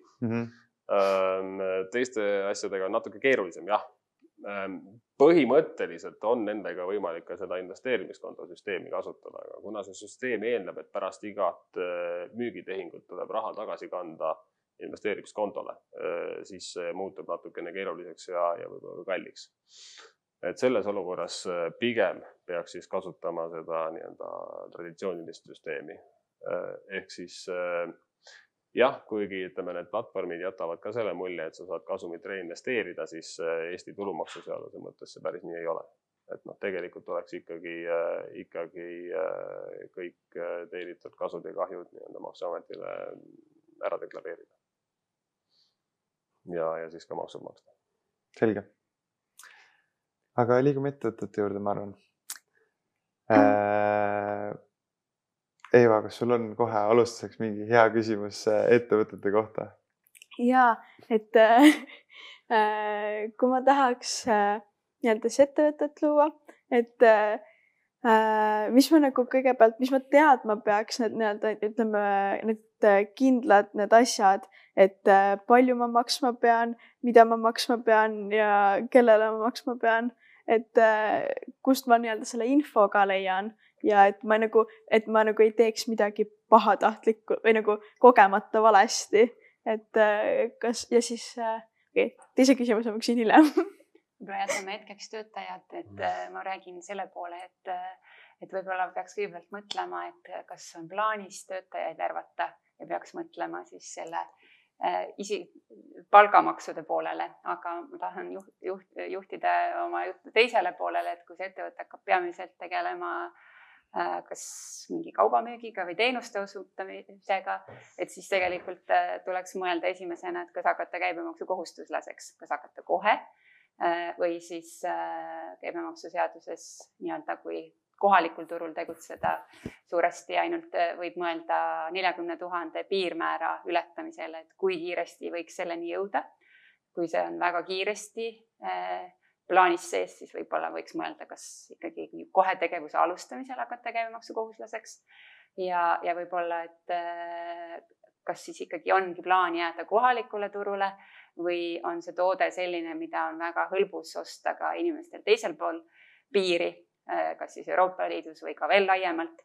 Teiste asjadega on natuke keerulisem, jah. Põhimõtteliselt on nendega võimalik ka seda investeerimiskonto süsteemi kasutada, aga kuna see süsteem eeldab, et pärast igat müügitehingut tuleb raha tagasi kanda investeerimiskontole, siis see muutub natukene keeruliseks ja võib-olla kalliks. Et selles olukorras pigem peaks siis kasutama seda nii-öelda traditsioonilist süsteemi. Ehk siis jah, kuigi need platvormid jätavad ka selle mulje, et sa saad kasumit reinvesteerida, siis Eesti tulumaksuseaduse mõttes see päris nii ei ole. Et tegelikult oleks ikkagi kõik teenitud kasud ja kahjud nii-öelda maksuametile ära deklareerida. Ja siis ka maksud maksta. Selge. Aga liigume ettevõtete juurde, ma arvan. Eeva, kas sul on kohe alustuseks mingi hea küsimus ettevõtete kohta? Jaa, et kui ma tahaks nii-öelda ettevõtet luua, et mis ma nagu kõigepealt, mis ma teadma peaks need kindlad need asjad, et palju ma maksma pean, mida ma maksma pean ja kellele ma maksma pean, et kust ma nii-öelda selle info ka leian ja et ma nagu ei teeks midagi pahatahtlikku või nagu kogemata valesti, et kas ja siis teise küsimuse ma küsin hiljem. Jätame hetkeks töötajad, et ma räägin selle poole, et võib-olla peaks kõigepealt mõtlema, et kas on plaanis töötajaid värvata ja peaks mõtlema siis selle palgamaksude poolele, aga ma tahan juhtida oma juttu teisele poolele, et kui see ettevõte hakkab peamiselt tegelema kas mingi kaubamüügiga või teenuste osutamisega, et siis tegelikult tuleks mõelda esimesena, et kas hakata käibemaksukohustuslaseks, kas hakata kohe või siis käibemaksuseaduses nii-öelda kui kohalikul turul tegutseda suuresti ainult võib mõelda 40 000 piirmäära ületamisele, et kui kiiresti võiks selleni jõuda. Kui see on väga kiiresti plaanis sees, siis võib-olla võiks mõelda, kas ikkagi kohe tegevuse alustamisel hakata käibemaksukohuslaseks ja võib-olla, et kas siis ikkagi ongi plaan jääda kohalikule turule või on see toode selline, mida on väga hõlbus osta ka inimestel teisel pool piiri, kas siis Euroopa Liidus või ka veel laiemalt,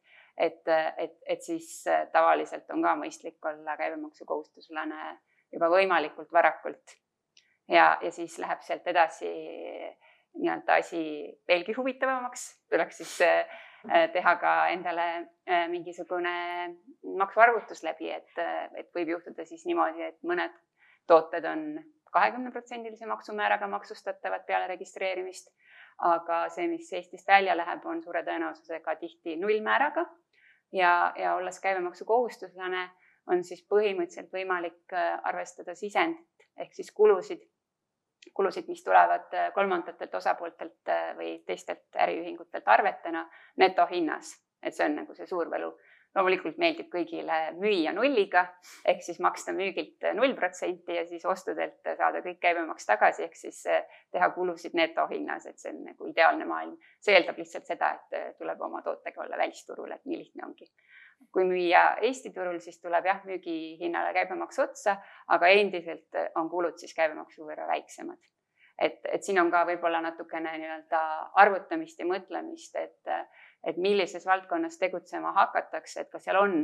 et siis tavaliselt on ka mõistlik olla käibemaksukohustuslane juba võimalikult varakult. Ja siis läheb sealt edasi nii-öelda asi veelgi huvitavamaks. Tuleks siis teha ka endale mingisugune maksuarvutus läbi, et võib juhtuda siis niimoodi, et mõned tooted on 20% maksumääraga maksustatavad peale registreerimist, aga see, mis Eestist välja läheb, on suure tõenäosusega tihti nullmääraga ja olles käibemaksukohustuslane, on siis põhimõtteliselt võimalik arvestada sisendit ehk siis kulusid, mis tulevad kolmandatelt osapooltelt või teistelt äriühingutelt arvetena netohinnas. Et see on nagu see suur võlu. Loomulikult meeldib kõigile müüa nulliga, ehk siis maksta müügilt 0% ja siis ostudelt saada kõik käibemaks tagasi, ehk siis teha kulusid netohinnas, et see on nagu ideaalne maailm. See eeldab lihtsalt seda, et tuleb oma tootega olla välisturul, et nii lihtne ongi. Kui müüa Eesti turul, siis tuleb müügihinnale käibemaks otsa, aga endiselt on kulud siis käibemaksu võrra väiksemad. Et siin on ka võib-olla natukene arvutamist ja mõtlemist, et millises valdkonnas tegutsema hakatakse, et kas seal on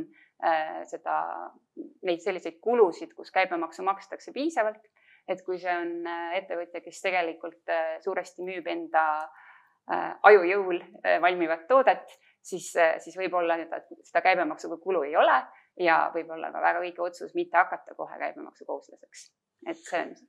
neid selliseid kulusid, kus käibemaksu makstakse piisavalt, et kui see on ettevõtja, kes tegelikult suuresti müüb enda ajujõul valmivat toodet, siis võib-olla seda käibemaksuga kulu ei ole ja võib-olla ka väga õige otsus mitte hakata kohe käibemaksukohuslaseks. Et see on...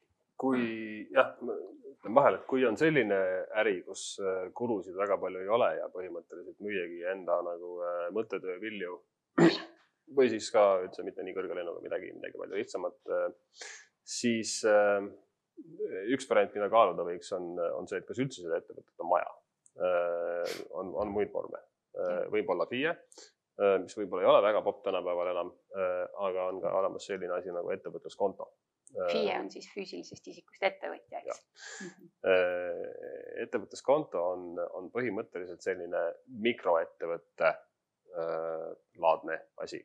Kui on selline äri, kus kulusid väga palju ei ole ja põhimõtteliselt müüagi enda nagu mõttetöö vilju või siis ka üldse mitte nii kõrge lennuga midagi palju lihtsamat, siis üks variant, mida kaaluda võiks, on see, et kas üldse seda ettevõtet on vaja. On muid vorme. Võib-olla FIE, mis võib-olla ei ole väga popp tänapäeval enam, aga on ka olemas selline asi nagu ettevõtluskonto. FIE on siis füüsilisest isikust ettevõtja, eks? Ettevõtluskonto on põhimõtteliselt selline mikroettevõtte laadne asi.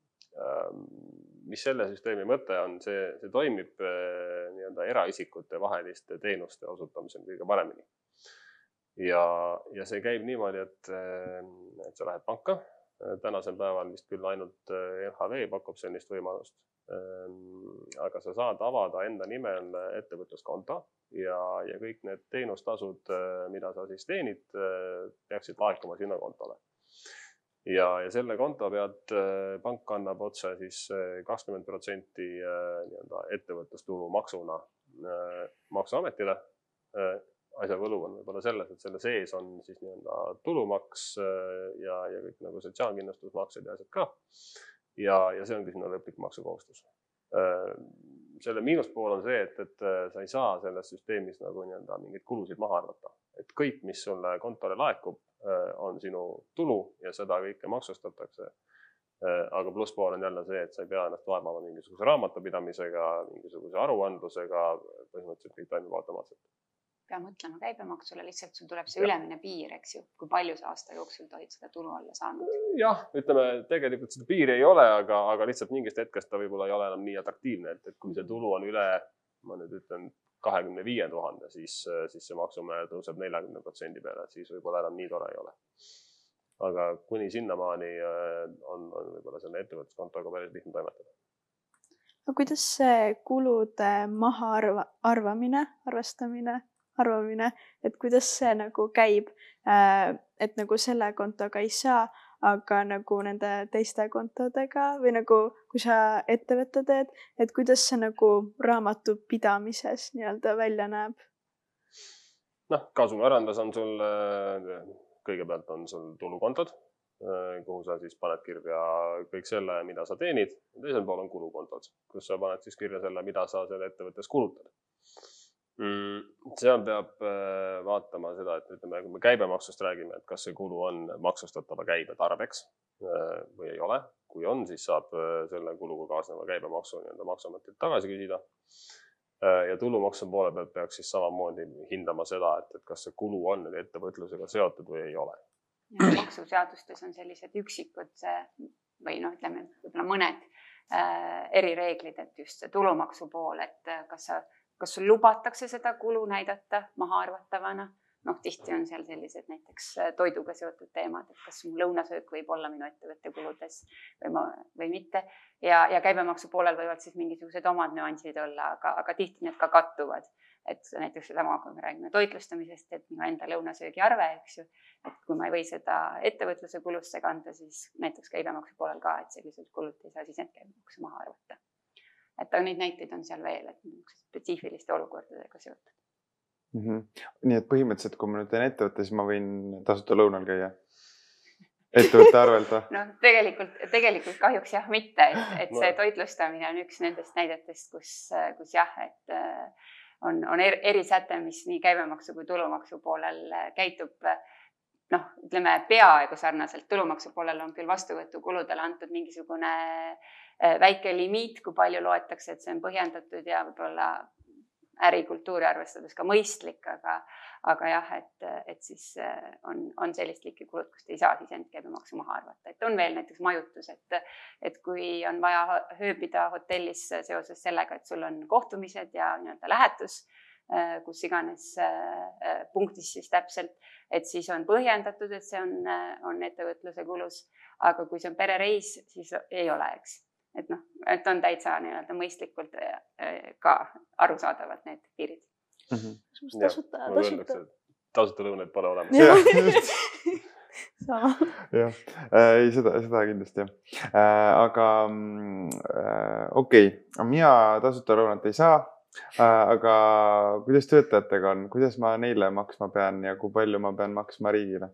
Mis selle süsteemi mõte on, see toimib eraisikute vaheliste teenuste osutamisel kõige paremini. Ja see käib niimoodi, et sa lähed panka. Tänasel päeval vist küll ainult LHV pakub sellist võimalust. Aga sa saad avada enda nimel ettevõtluskonto ja kõik need teenustasud, mida sa siis teenid, peaksid laekuma sinna kontole. Ja selle konto pealt pank annab otse siis 20% ettevõtlustulu maksuna maksuametile. Asja võlu on võib-olla selles, et selle sees on siis tulumaks ja kõik nagu sotsiaalkindlustusmaksed ja asjad ka. Ja see ongi sinna lõplik maksukohustus. Selle miinuspool on see, et sa ei saa selles süsteemis nagu mingid kulusid maha arvata. Et kõik, mis sulle kontole laekub, on sinu tulu ja seda kõike maksustatakse. Aga plusspool on jälle see, et sa ei pea ennast vaevama mingisuguse raamatupidamisega, mingisuguse aruandlusega, põhimõtteliselt kõik toimib automaatselt. Pea mõtlema käibemaksule, lihtsalt sul tuleb see ülemine piir, eks ju, kui palju sa aasta jooksul tohid seda tulu olla saanud. Jah, ütleme, tegelikult seda piiri ei ole, aga lihtsalt mingist hetkest ta võib-olla ei ole enam nii atraktiivne, et kui see tulu on üle, ma nüüd ütlen 25 000, siis see maksumäär tõuseb 40% peale, siis võib-olla enam nii tore ei ole. Aga kuni sinnamaani on võib-olla selle ettevõtluskontoga päris lihtne toimetada. No kuidas see kulude maha arvamine, et kuidas see nagu käib, et nagu selle kontoga ei saa, aga nagu nende teiste kontodega või nagu kui sa ettevõtte teed, et kuidas see nagu raamatupidamises välja näeb? Kasumiarandas on sul, kõigepealt on sul tulukontod, kuhu sa siis paned kirja kõik selle, mida sa teenid. Teisel pool on kulukontod, kus sa paned siis kirja selle, mida sa selle ettevõttes kulutad. Seal peab vaatama seda, et ütleme, kui me käibemaksust räägime, et kas see kulu on maksustatava käibe tarbeks või ei ole. Kui on, siis saab selle kuluga kaasneva käibemaksu maksuametilt tagasi küsida. Ja tulumaksu poole pealt peaks siis samamoodi hindama seda, et kas see kulu on ettevõtlusega seotud või ei ole. Ja maksuseadustes on sellised üksikud või ütleme võib-olla mõned erireeglid, et just see tulumaksu pool, et kas sul lubatakse seda kulu näidata maha arvatavana. Tihti on seal sellised näiteks toiduga seotud teemad, et kas mu lõunasöök võib olla minu ettevõtte kuludes või mitte. Ja käibemaksu poolel võivad siis mingisugused omad nüansid olla, aga tihti need ka kattuvad. Et näiteks sedama, kui me räägime toitlustamisest, et minu enda lõunasöögi arve, eks ju, et kui ma ei või seda ettevõtluse kulusse kanda, siis näiteks käibemaksu poolel ka, et sellised kulud ei saa sisendkäibemaksu maha arvata. Et neid näiteid on seal veel, et spetsiifiliste olukordadega seotud. Nii et põhimõtteliselt, kui ma nüüd teen ettevõtte, siis ma võin tasuta lõunal käia? ettevõtte arvelt või? noh, tegelikult kahjuks jah, mitte, et see toitlustamine on üks nendest näidetest, kus jah, et on erisäte, mis nii käibemaksu kui tulumaksu poolel käitub noh, ütleme peaaegu sarnaselt. Tulumaksu poolel on küll vastuvõtukuludele antud mingisugune väike limiit, kui palju loetakse, et see on põhjendatud ja võib-olla ärikultuuri arvestades ka mõistlik, aga jah, et siis on sellist liiki kulud, kus te ei saa siis end käibemaksu maha arvata. Et on veel näiteks majutus, et kui on vaja ööbida hotellis seoses sellega, et sul on kohtumised ja nii-öelda lähetus, kus iganes punktis siis täpselt, et siis on põhjendatud, et see on ettevõtluse kulus, aga kui see on perereis, siis ei ole, eks. Et noh, et on täitsa nii-öelda mõistlikult ka arusaadavad need piirid. Tasuta lõunaid pole olemas. Sama. Jah, ei seda kindlasti jah. Aga okei, mina tasuta lõunat ei saa, aga kuidas töötajatega on? Kuidas ma neile maksma pean ja kui palju ma pean maksma riigile?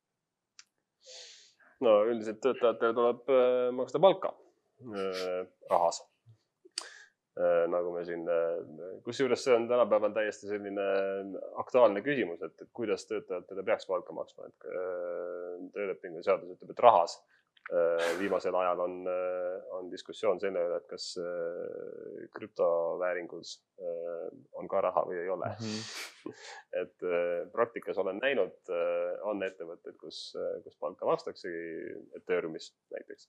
No üldiselt töötajatele tuleb maksta palka rahas. Nagu me siin, kusjuures see on tänapäeval täiesti selline aktuaalne küsimus, et kuidas töötajatele peaks palka maksma, et töölepingu seadus ütleb, et rahas. Viimasel ajal on diskussioon selle üle, et kas krüptovääringus on ka raha või ei ole. Et praktikas olen näinud, on ettevõtted, kus palka makstaksegi tööruumis näiteks.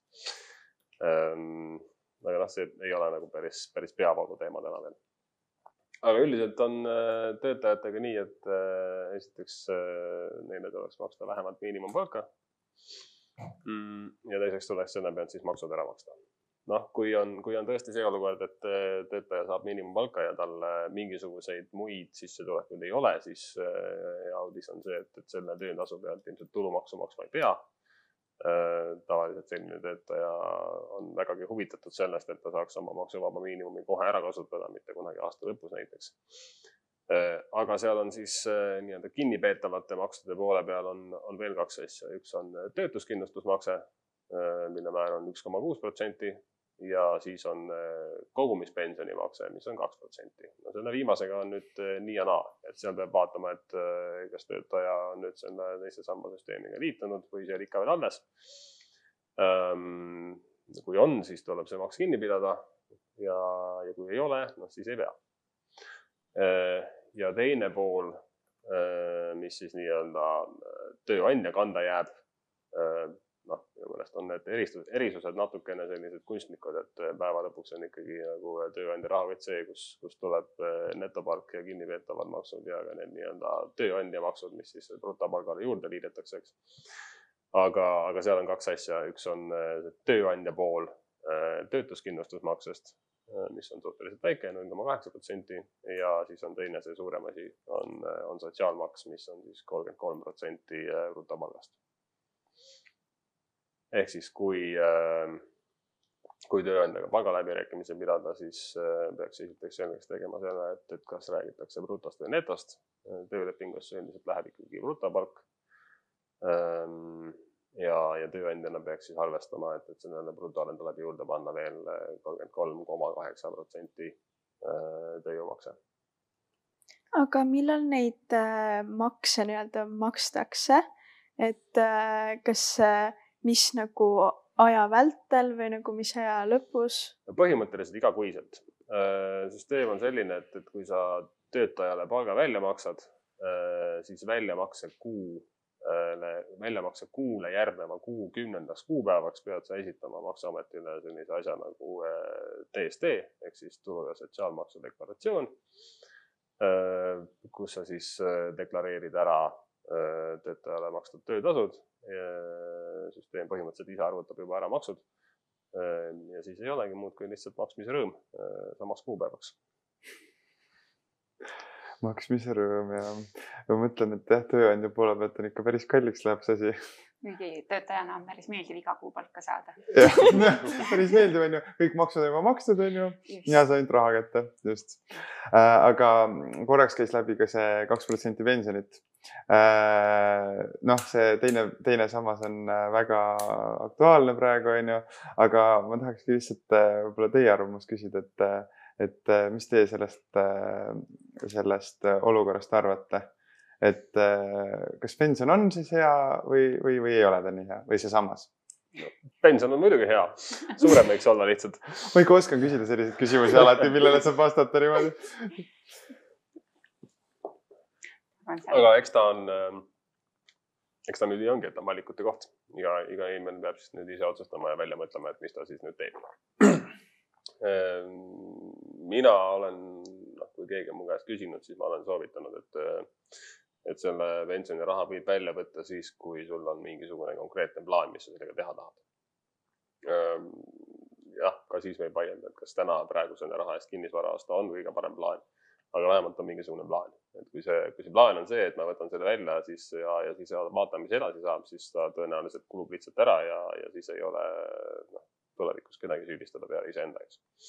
Aga noh, see ei ole nagu päris peavoolu teema täna veel. Aga üldiselt on töötajatega nii, et esiteks neile tuleks maksta vähemalt miinimumpalka ja teiseks tuleks selle pealt siis maksud ära maksta. Noh, kui on tõesti see olukord, et töötaja saab miinimumpalka ja tal mingisuguseid muid sissetulekuid ei ole, siis audis on see, et selle töötasu pealt ilmselt tulumaksu maksma ei pea. Tavaliselt selline töötaja on vägagi huvitatud sellest, et ta saaks oma maksuvaba miinimumi kohe ära kasutada, mitte kunagi aasta lõpus näiteks. Aga seal on siis nii-öelda kinnipeetavate maksude poole peal on veel kaks asja. Üks on töötuskindlustusmakse, mille määr on 1,6% ja siis on kogumispensionimakse, mis on 2%. No selle viimasega on nüüd nii ja naa, et seal peab vaatama, et kas töötaja on nüüd selle teise samba süsteemiga liitunud või see ikka veel alles. Kui on, siis tuleb see maks kinni pidada ja kui ei ole, no siis ei pea. Ja teine pool, mis siis nii-öelda tööandja kanda jääb, noh, minu meelest on need erisused natukene sellised kunstnikud, et päeva lõpuks on ikkagi nagu tööandja rahakott see, kus tuleb netopalk ja kinnipeetavad maksud ja ka need nii-öelda tööandja maksud, mis siis brutopalgale juurde liidetakse, eks. Aga seal on kaks asja. Üks on tööandja pool töötuskindlustusmaksest, mis on suhteliselt väike, 0,8% ja siis on teine see suurem asi, on sotsiaalmaks, mis on siis 33% brutopalgast. Ehk siis kui tööandjaga palgaläbirääkimise pidada, siis peaks esiteks selgeks tegema selle, et kas räägitakse brutost või netost. Töölepingusse üldiselt läheb ikkagi brutopalk. Ja tööandjana peaks siis arvestama, et sellele brutole tuleb juurde panna veel 33,8% tööjõumakse. Aga millal neid makse nii-öelda makstakse? Et kas mis nagu aja vältel või nagu mis aja lõpus? Põhimõtteliselt igakuiselt. Süsteem on selline, et kui sa töötajale palga välja maksad, siis väljamakse kuule järgneva kuu 10. kuupäevaks pead sa esitama Maksuametile sellise asja nagu TSD ehk siis tulu- ja sotsiaalmaksu deklaratsioon, kus sa siis deklareerid ära töötajale makstud töötasud. Süsteem põhimõtteliselt ise arvutab juba ära maksud ja siis ei olegi muud kui lihtsalt maksmise rõõm samaks kuupäevaks. Maksmise rõõm ja ma mõtlen, et jah, tööandja poole pealt on ikka päris kalliks läheb see asi. Mingi töötajana on päris meeldiv iga kuu palka saada. Päris meeldiv on ju, kõik maksud on juba makstud on ju ja sa ainult raha kätte, just. Aga korraks käis läbi ka see 2% pensionit. Noh, see teine sammas on väga aktuaalne praegu, on ju, aga ma tahakski lihtsalt võib-olla teie arvamust küsida, et mis teie sellest olukorrast arvate, et kas pension on siis hea või ei ole ta nii hea või see sammas? Pension on muidugi hea, suurem võiks olla lihtsalt. Ma ikka oskan küsida selliseid küsimusi alati, millele saab vastata niimoodi. Aga eks ta nüüd ongi, et on valikute koht. Iga inimene peab siis nüüd ise otsustama ja välja mõtlema, et mis ta siis nüüd teeb. Mina olen, kui keegi mu käest küsinud, siis ma olen soovitanud, et selle pensioni raha võid välja võtta siis, kui sul on mingisugune konkreetne plaan, mis sa sellega teha tahad. Jah, ka siis võib vaielda, et kas täna praegusene raha eest kinnisvara osta on kõige parem plaan. Aga vähemalt on mingisugune plaan. Et kui see plaan on see, et ma võtan selle välja ja siis vaatan, mis edasi saab, siis ta tõenäoliselt kulub lihtsalt ära ja siis ei ole tulevikus kedagi süüdistada peale iseenda.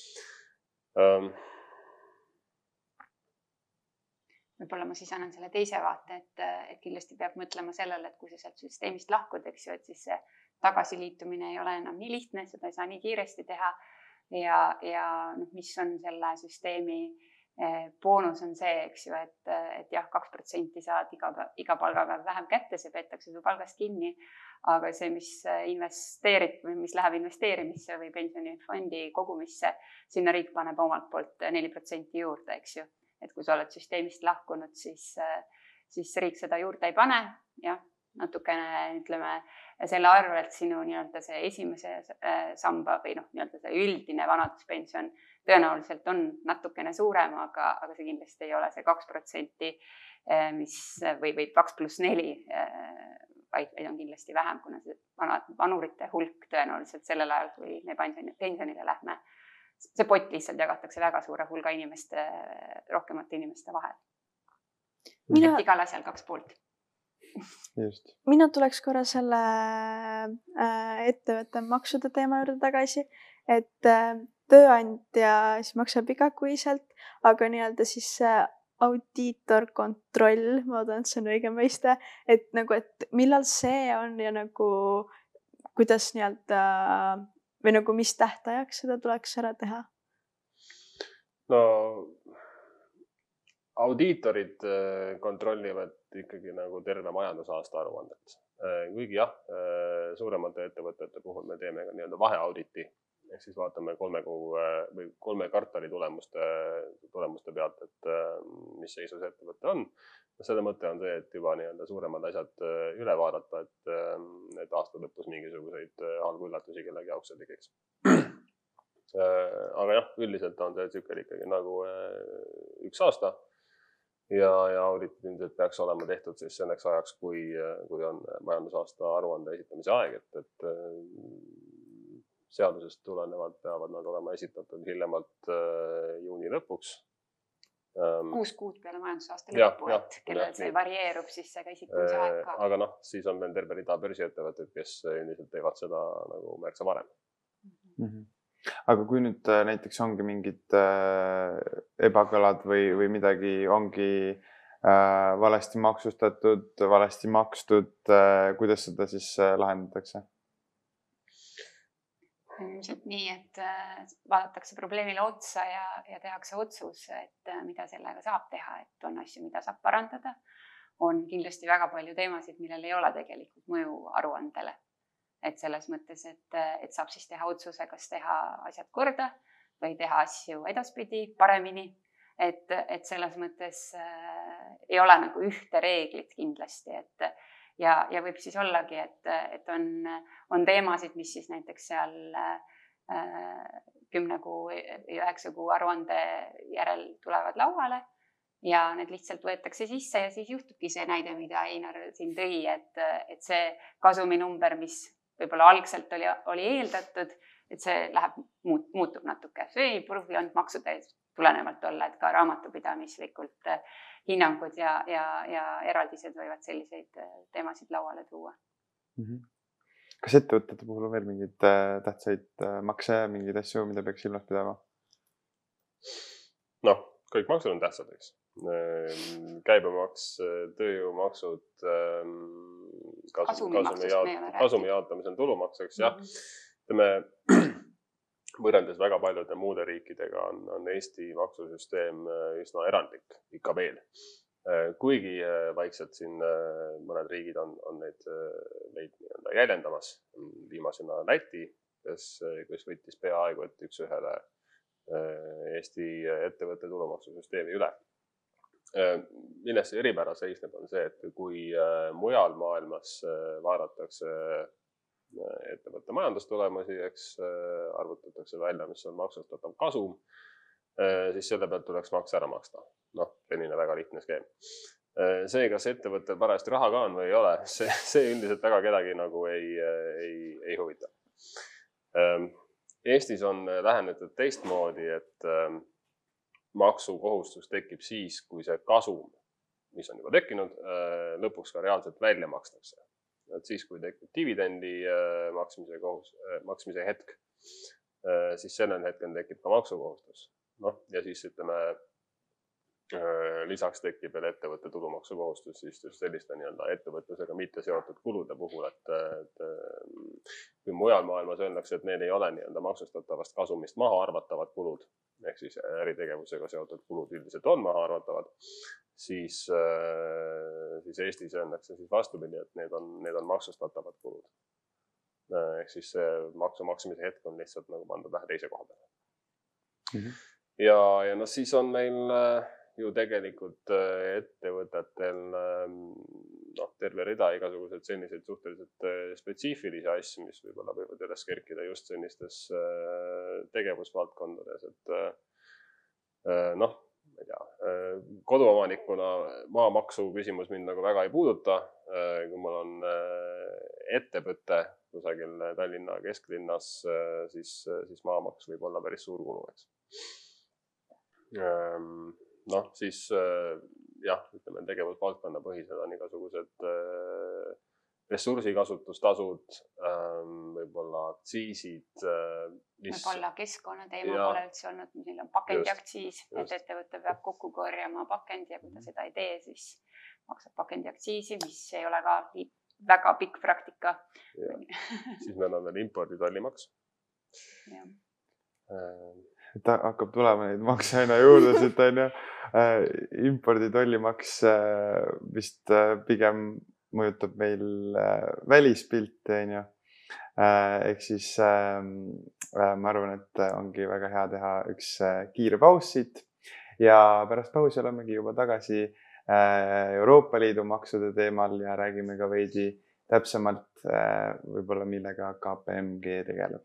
Võib-olla ma siis annan selle teise vaate, et kindlasti peab mõtlema sellele, et kui sa sealt süsteemist lahkud, eks ju, et siis see tagasiliitumine ei ole enam nii lihtne, seda ei saa nii kiiresti teha ja mis on selle süsteemi boonus on see, eks ju, et jah, 2% saad iga palgapäev vähem kätte, see peetakse su palgast kinni, aga see, mis läheb investeerimisse või pensionifondi kogumisse, sinna riik paneb omalt poolt 4% juurde, eks ju. Et kui sa oled süsteemist lahkunud, siis riik seda juurde ei pane, jah, natukene, ütleme, selle arvelt sinu nii-öelda see esimese samba või nii-öelda see üldine vanaduspension tõenäoliselt on natukene suurem, aga see kindlasti ei ole see 2%, või 2+4, vaid on kindlasti vähem, kuna see vanurite hulk tõenäoliselt sellel ajal, kui me pensionile lähme, see pott lihtsalt jagatakse väga suure hulga rohkemate inimeste vahel. Et igal asjal 2 poolt. Just. Mina tuleks korra selle ettevõtte maksude teema juurde tagasi, et tööandja siis maksab igakuiselt, aga nii-öelda siis audiitorkontroll, ma loodan, et see on õige mõiste, et millal see on ja kuidas nii-öelda või mis tähtajaks seda tuleks ära teha? No audiitorid kontrollivad ikkagi terve majandusaasta aruandet. Kuigi jah, suuremate ettevõtete puhul me teeme ka nii-öelda vaheauditi, ehk siis vaatame 3 kuu või 3 kvartali tulemuste pealt, et mis seisus ettevõte on. Selle mõte on see, et juba nii-öelda suuremad asjad üle vaadata, et aasta lõpus mingisuguseid halbu üllatusi kellegi jaoks ei tekiks. Aga jah, üldiselt on see tsükkel ikkagi nagu 1 aasta. Ja auditid ilmselt peaks olema tehtud siis selleks ajaks, kui on majandusaasta aruande esitamise aeg, et seadusest tulenevalt peavad nad olema esitatud hiljemalt juuni lõpuks. 6 kuud peale majandusaasta lõppu, et kellel see varieerub, siis see ka esitamise aeg ka. Aga siis on veel terve rida börsiettevõtted, kes ilmselt teevad seda nagu märksa varem. Aga kui nüüd näiteks ongi mingid ebakõlad või midagi ongi valesti maksustatud, valesti makstud, kuidas seda siis lahendatakse? Ilmselt nii, et vaadatakse probleemile otsa ja tehakse otsus, et mida sellega saab teha, et on asju, mida saab parandada. On kindlasti väga palju teemasid, millel ei ole tegelikult mõju aruandele. Et selles mõttes, et saab siis teha otsuse, kas teha asjad korda või teha asju edaspidi paremini. Et selles mõttes ei ole nagu ühte reeglit kindlasti. Ja võib siis ollagi, et on teemasid, mis siis näiteks seal 10 kuu, 9 kuu aruande järel tulevad lauale ja need lihtsalt võetakse sisse ja siis juhtubki see näide, mida Einar siin tõi, et see kasuminumber, mis võib-olla algselt oli eeldatud, et see muutub natuke. See ei pruugi ainult maksudes tulenevalt olla, et ka raamatupidamislikult hinnangud ja eraldised võivad selliseid teemasid lauale tuua. Kas ettevõtete puhul on veel mingeid tähtsaid makse, mingeid asju, mida peaks silmas pidama? Kõik maksud on tähtsad, eks. käibemaks, tööjõumaksud, kasumi jaotamisel tulumakseks, jah. Ütleme, võrreldes väga paljude muude riikidega on Eesti maksusüsteem üsna erandlik ikka veel. Kuigi vaikselt siin mõned riigid on neid nii-öelda jäljendamas. Viimasena Läti, kes võttis peaaegu et üks ühele Eesti ettevõtte tulumaksusüsteemi üle. Milles see eripära seisneb on see, et kui mujal maailmas vaadatakse ettevõtte majandustulemusi, eks arvutatakse välja, mis on maksustatav kasum, siis selle pealt tuleks maks ära maksta. Selline väga lihtne skeem. See, kas ettevõttel parajasti raha ka on või ei ole, see üldiselt väga kedagi nagu ei huvita. Eestis on lähenetud teistmoodi, et maksukohustus tekib siis, kui see kasum, mis on juba tekkinud, lõpuks ka reaalselt välja makstakse. Et siis, kui tekib dividendi maksmise hetk, siis sellel hetkel tekib ka maksukohustus. Ja siis ütleme, lisaks tekib veel ettevõtte tulumaksukohustus siis just selliste nii-öelda ettevõtlusega mitte seotud kulude puhul, et kui mujal maailmas öeldakse, et need ei ole nii-öelda maksustatavast kasumist maha arvatavad kulud, ehk siis äritegevusega seotud kulud üldiselt on maha arvatavad, siis Eestis öeldakse siis vastupidi, et need on maksustatavad kulud. Ehk siis maksu maksmise hetk on lihtsalt nagu pandud vähe teise koha peale. Ja siis on meil ju tegelikult ettevõtetel terve rida igasuguseid selliseid suhteliselt spetsiifilisi asju, mis võib-olla võivad üles kerkida just sellistes tegevusvaldkondades, et ma ei tea, koduomanikuna maamaksu küsimus mind nagu väga ei puuduta. Kui mul on ettevõte kusagil Tallinna kesklinnas, siis maamaks võib olla päris suur kulu, eks. Siis jah, ütleme, tegevusvaldkonna põhised on igasugused ressursikasutustasud, võib-olla aktsiisid. Võib-olla keskkonnateema pole üldse olnud, meil on pakendiaktsiis, et ettevõte peab kokku korjama pakendi ja kui ta seda ei tee, siis maksab pakendiaktsiisi, mis ei ole ka väga pikk praktika. Siis meil on veel imporditollimaks. Hakkab tulema neid makse aina juurde, siit on ju imporditollimaks vist pigem mõjutab meil välispilti, on ju. Ehk siis ma arvan, et ongi väga hea teha üks kiire paus siit ja pärast pausi olemegi juba tagasi Euroopa Liidu maksude teemal ja räägime ka veidi täpsemalt võib-olla millega KPMG tegeleb.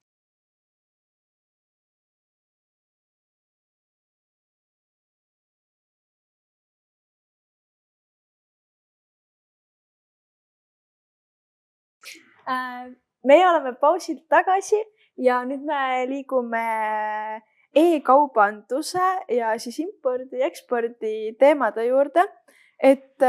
Meie oleme pausilt tagasi ja nüüd me liigume e-kaubanduse ja siis impordi ja ekspordi teemade juurde, et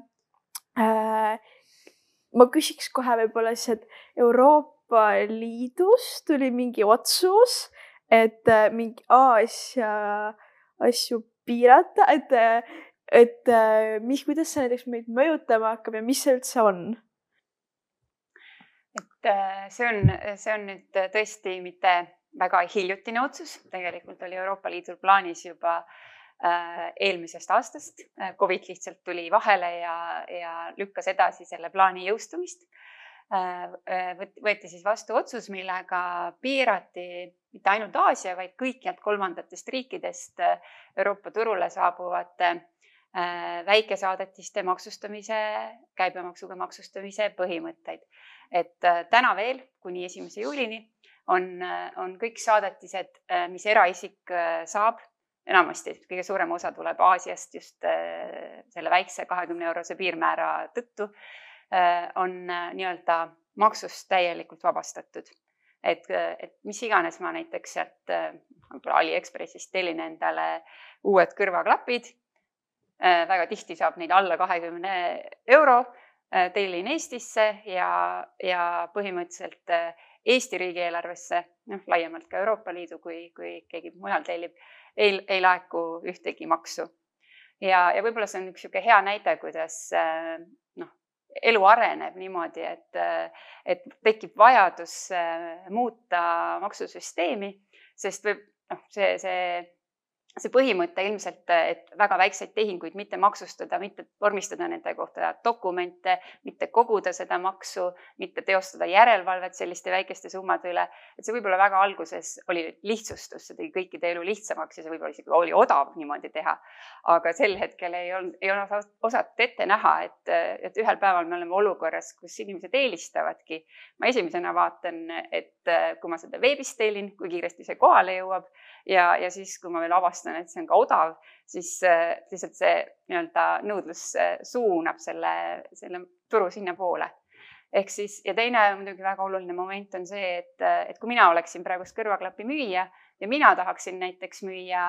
ma küsiks kohe võib-olla siis, et Euroopa Liidus tuli mingi otsus, et mingi Aasia asju piirata, et kuidas see näiteks meid mõjutama hakkab ja mis see üldse on? See on nüüd tõesti mitte väga hiljutine otsus. Tegelikult oli Euroopa Liidul plaanis juba eelmisest aastast. COVID lihtsalt tuli vahele ja lükkas edasi selle plaani jõustumist. Võeti siis vastu otsus, millega piirati mitte ainult Aasia, vaid kõikjalt kolmandatest riikidest Euroopa turule saabuvate väikesaadetiste maksustamise, käibemaksuga maksustamise põhimõtteid. Et täna veel kuni 1. juulini on kõik saadetised, mis eraisik saab, enamasti kõige suurem osa tuleb Aasiast just selle väikse 20-eurose piirmäära tõttu, on nii-öelda maksust täielikult vabastatud. Et mis iganes ma näiteks sealt AliExpressist tellin endale uued kõrvaklapid, väga tihti saab neid alla 20 euro, tellin Eestisse ja põhimõtteliselt Eesti riigieelarvesse, laiemalt ka Euroopa Liidu, kui keegi mujal tellib, ei laeku ühtegi maksu. ja võib-olla see on üks niisugune hea näide, kuidas elu areneb niimoodi, et tekib vajadus muuta maksusüsteemi, sest see põhimõte ilmselt, et väga väikseid tehinguid mitte maksustada, mitte vormistada nende kohta dokumente, mitte koguda seda maksu, mitte teostada järelevalvet selliste väikeste summade üle, et see võib-olla väga alguses oli lihtsustus, see tegi kõikide elu lihtsamaks ja see võib-olla isegi oli odav niimoodi teha. Aga sel hetkel ei olnud osatud ette näha, et ühel päeval me oleme olukorras, kus inimesed eelistavadki. Ma esimesena vaatan, et kui ma seda veebist tellin, kui kiiresti see kohale jõuab ja siis, kui ma veel avastan, et see on ka odav, siis lihtsalt see nii-öelda nõudlus suunab selle turu sinna poole. Ehk siis, ja teine muidugi väga oluline moment on see, et kui mina oleksin praegust kõrvaklapi müüja ja mina tahaksin näiteks müüa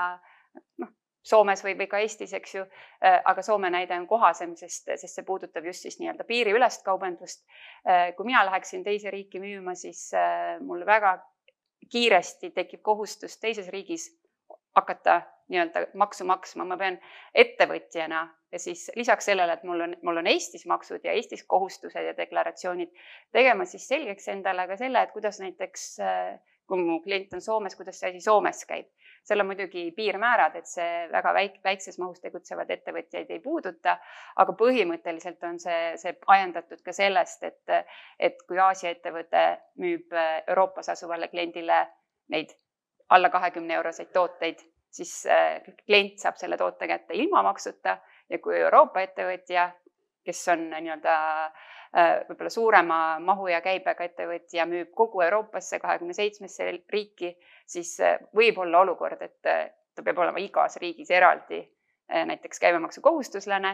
Soomes või ka Eestis, eks ju, aga Soome näide on kohasem, sest see puudutab just siis nii-öelda piiriülest kaubandust. Kui mina läheksin teise riiki müüma, siis mul väga kiiresti tekib kohustus teises riigis hakata nii-öelda maksu maksma. Ma pean ettevõtjana ja siis lisaks sellele, et mul on Eestis maksud ja Eestis kohustused ja deklaratsioonid, tegema siis selgeks endale ka selle, et kuidas näiteks, kui mu klient on Soomes, kuidas see asi Soomes käib. Seal on muidugi piirmäärad, et see väga väikses mahus tegutsevad ettevõtjaid ei puuduta, aga põhimõtteliselt on see ajendatud ka sellest, et kui Aasia ettevõte müüb Euroopas asuvale kliendile neid alla 20 euroseid tooteid, siis klient saab selle toote kätte ilma maksuta ja kui Euroopa ettevõtja, kes on nii-öelda võib-olla suurema mahu ja käibega ettevõtja müüb kogu Euroopasse 27 riiki, siis võib olla olukord, et ta peab olema igas riigis eraldi näiteks käibemaksukohustuslane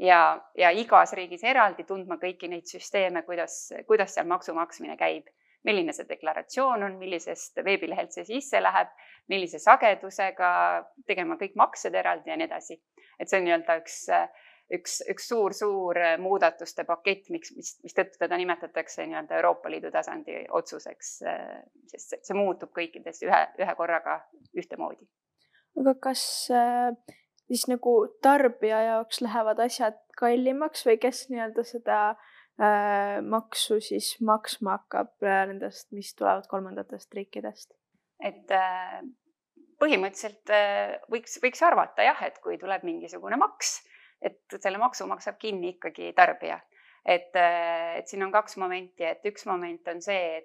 ja igas riigis eraldi tundma kõiki neid süsteeme, kuidas seal maksu maksmine käib. Milline see deklaratsioon on, millisest veebilehelt see sisse läheb, millise sagedusega, tegema kõik maksed eraldi ja nii edasi. Et see on nii-öelda üks suur muudatuste pakett, mis tõttu teda nimetatakse nii-öelda Euroopa Liidu tasandi otsuseks, sest see muutub kõikides ühe korraga ühtemoodi. Aga kas siis nagu tarbija jaoks lähevad asjad kallimaks või kes nii-öelda seda maksu siis maksma hakkab nendest, mis tulevad kolmandatest riikidest? Et põhimõtteliselt võiks arvata jah, et kui tuleb mingisugune maks, et selle maksu maksab kinni ikkagi tarbija. Et siin on kaks momenti, et üks moment on see,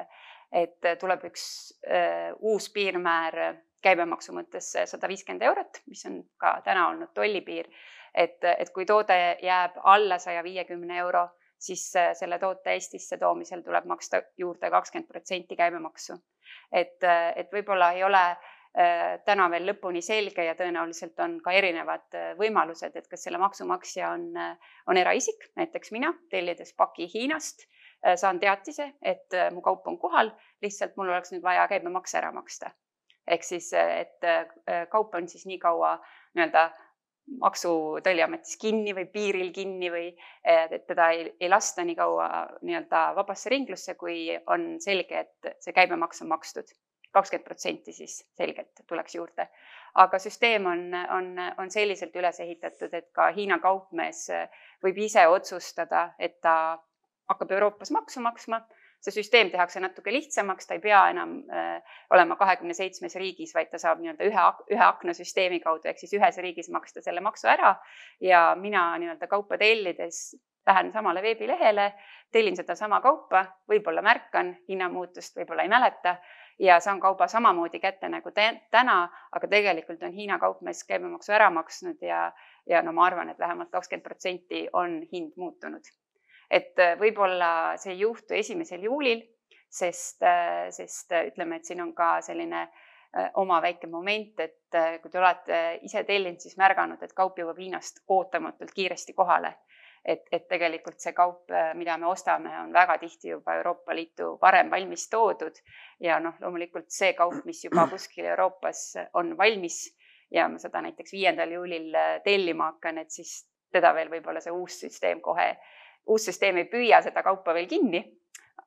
et tuleb üks uus piirmäär käibemaksu mõttes 150 eurot, mis on ka täna olnud tollipiir, et kui toode jääb alla 150 euro, siis selle toote Eestisse toomisel tuleb maksta juurde 20% käibemaksu. Et võib-olla ei ole täna veel lõpuni selge ja tõenäoliselt on ka erinevad võimalused, et kas selle maksumaksja on eraisik, näiteks mina, tellides paki Hiinast, saan teatise, et mu kaup on kohal, lihtsalt mul oleks nüüd vaja käibemaks ära maksta. Ehk siis, et kaup on siis nii kaua nii-öelda Maksu-Tolliametis kinni või piiril kinni või et teda ei lasta nii kaua nii-öelda vabasse ringlusse, kui on selge, et see käibemaks on makstud. 20% siis selgelt tuleks juurde. Aga süsteem on selliselt üles ehitatud, et ka Hiina kaupmees võib ise otsustada, et ta hakkab Euroopas maksu maksma. See süsteem tehakse natuke lihtsamaks, ta ei pea enam olema 27 riigis, vaid ta saab nii-öelda ühe akna süsteemi kaudu, ehk siis ühes riigis maksta selle maksu ära ja mina nii-öelda kaupa tellides lähen samale veebilehele, tellin seda sama kaupa, võib-olla märkan hinnamuutust, võib-olla ei mäleta ja saan kauba samamoodi kätte nagu täna, aga tegelikult on Hiina kaupmees käibemaksu ära maksnud ja ma arvan, et vähemalt 20% on hind muutunud. Et võib-olla see ei juhtu 1. juulil, sest ütleme, et siin on ka selline oma väike moment, et kui te olete ise tellinud, siis märganud, et kaup jõuab Hiinast ootamatult kiiresti kohale. Et tegelikult see kaup, mida me ostame, on väga tihti juba Euroopa Liitu varem valmis toodud ja loomulikult see kaup, mis juba kuskil Euroopas on valmis ja ma seda näiteks 5. juulil tellima hakkan, et siis teda veel võib-olla see uus süsteem ei püüa seda kaupa veel kinni,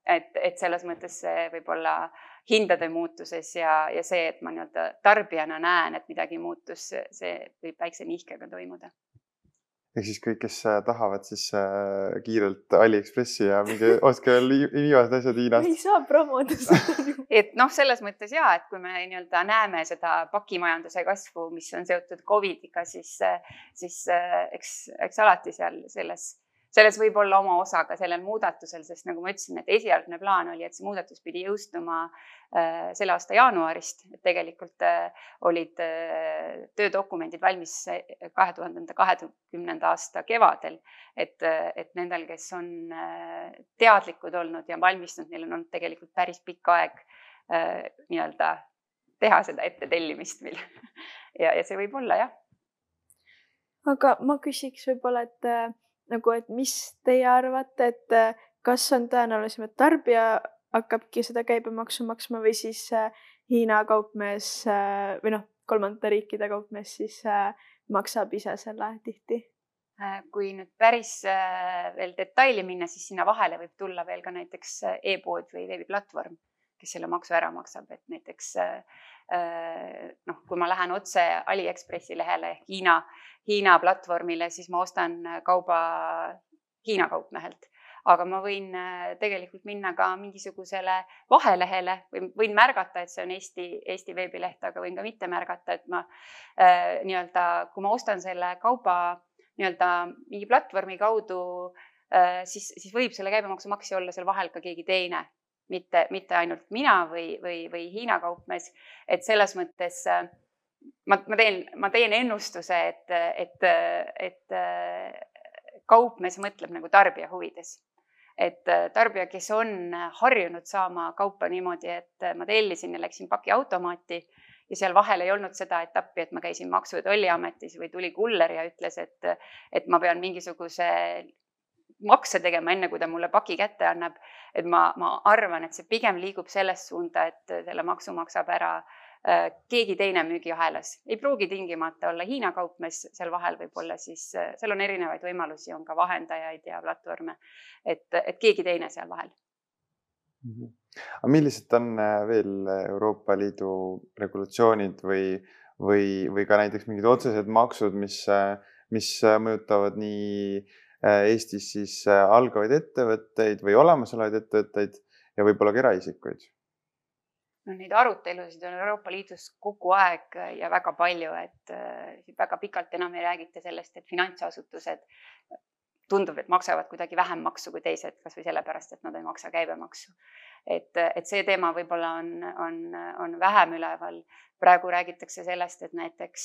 et selles mõttes see võib-olla hindade muutuses ja see, et ma nii-öelda tarbijana näen, et midagi muutus, see võib väikse nihkega toimuda. Ehk siis kõik, kes tahavad, siis kiirelt AliExpressi ja mingi ostke viimased asjad Hiinast. Ei saa promoda seda. Et selles mõttes et kui me nii-öelda näeme seda pakimajanduse kasvu, mis on seotud Covidiga, siis eks alati selles võib olla oma osa ka sellel muudatusel, sest nagu ma ütlesin, et esialgne plaan oli, et see muudatus pidi jõustuma selle aasta jaanuarist, et tegelikult olid töödokumendid valmis 2020. aasta kevadel, et nendel, kes on teadlikud olnud ja valmistunud, neil on olnud tegelikult päris pikk aeg nii-öelda teha seda ettetellimist meil ja see võib olla, jah. Aga ma küsiks võib-olla, et mis teie arvate, et kas on tõenäolisem, et tarbija hakkabki seda käibemaksu maksma või siis Hiina kaupmees või kolmandate riikide kaupmees siis maksab ise selle tihti? Kui nüüd päris veel detaili minna, siis sinna vahele võib tulla veel ka näiteks e-pood või veebiplatvorm, kes selle maksu ära maksab, et näiteks kui ma lähen otse AliExpressi lehele ehk Hiina platvormile, siis ma ostan kauba Hiina kaupmehelt. Aga ma võin tegelikult minna ka mingisugusele vahelehele või võin märgata, et see on Eesti veebileht, aga võin ka mitte märgata, et ma kui ma ostan selle kauba mingi platvormi kaudu, siis võib selle käibemaksumaksja olla seal vahel ka keegi teine. Mitte ainult mina või Hiina kaupmees, et selles mõttes ma teen ennustuse, et kaupmees mõtleb nagu tarbija huvides. Et tarbija, kes on harjunud saama kaupa niimoodi, et ma tellisin ja läksin pakiautomaati ja seal vahel ei olnud seda etappi, et ma käisin Maksu- ja Tolliametis või tuli kuller ja ütles, et ma pean mingisuguse makse tegema enne, kui ta mulle paki kätte annab. Et ma arvan, et see pigem liigub selles suunda, et selle maksu maksab ära keegi teine müügiahelas. Ei pruugi tingimata olla Hiina kaupmees, seal vahel võib olla siis, seal on erinevaid võimalusi, on ka vahendajaid ja platvorme, et keegi teine seal vahel. Aga millised on veel Euroopa Liidu regulatsioonid või ka näiteks mingid otsesed maksud, mis mõjutavad nii Eestis siis algavaid ettevõtteid või olemasolevaid ettevõtteid ja võib-olla ka eraisikuid? Neid arutelusid on Euroopa Liidus kogu aeg ja väga palju, et väga pikalt enam ei räägita sellest, et finantsasutused tundub, et maksavad kuidagi vähem maksu kui teised, kas või sellepärast, et nad ei maksa käibemaksu. Et see teema võib-olla on vähem üleval. Praegu räägitakse sellest, et näiteks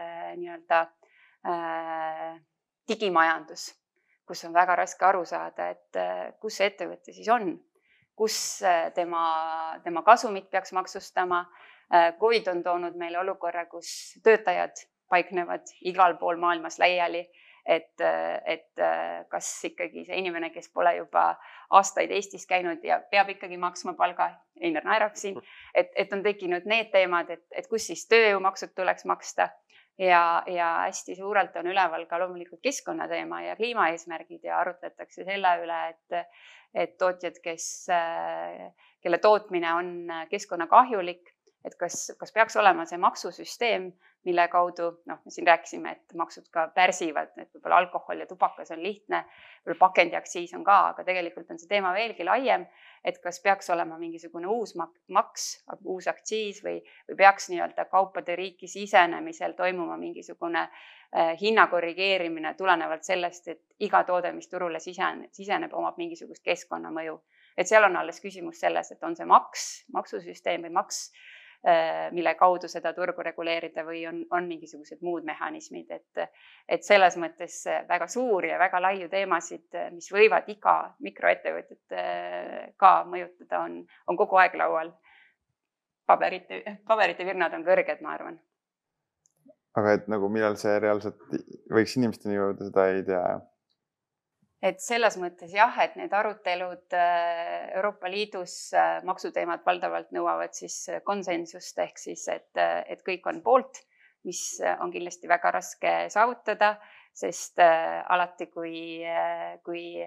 digimajandus, kus on väga raske aru saada, et kus see ettevõte siis on, kus tema kasumit peaks maksustama. Covid on toonud meile olukorra, kus töötajad paiknevad igal pool maailmas laiali, et kas ikkagi see inimene, kes pole juba aastaid Eestis käinud ja peab ikkagi maksma palga, Einar naerab siin, et on tekkinud need teemad, et kus siis tööjõumaksud tuleks maksta. Ja hästi suurelt on üleval ka loomulikult keskkonnateema ja kliimaeesmärgid ja arutletakse selle üle, et tootjad, kelle tootmine on keskkonnakahjulik, et kas peaks olema see maksusüsteem, mille kaudu, me siin rääkisime, et maksud ka pärsivad, et võib-olla alkohol ja tubakas on lihtne, võib-olla pakendiaktsiis on ka, aga tegelikult on see teema veelgi laiem, et kas peaks olema mingisugune uus maks, uus aktsiis või peaks nii-öelda kaupade riiki sisenemisel toimuma mingisugune hinna korrigeerimine tulenevalt sellest, et iga toode, mis turule siseneb, omab mingisugust keskkonnamõju. Et seal on alles küsimus selles, et on see maksusüsteem või maks, mille kaudu seda turgu reguleerida või on mingisugused muud mehhanismid, et selles mõttes väga suuri ja väga laiu teemasid, mis võivad iga mikroettevõtet ka mõjutada, on kogu aeg laual. Paberite virnad on kõrged, ma arvan. Aga et nagu millal see reaalselt võiks inimesteni jõuda, seda ei tea? Et selles mõttes jah, et need arutelud Euroopa Liidus maksuteemad valdavalt nõuavad siis konsensust ehk siis, et kõik on poolt, mis on kindlasti väga raske saavutada, sest alati, kui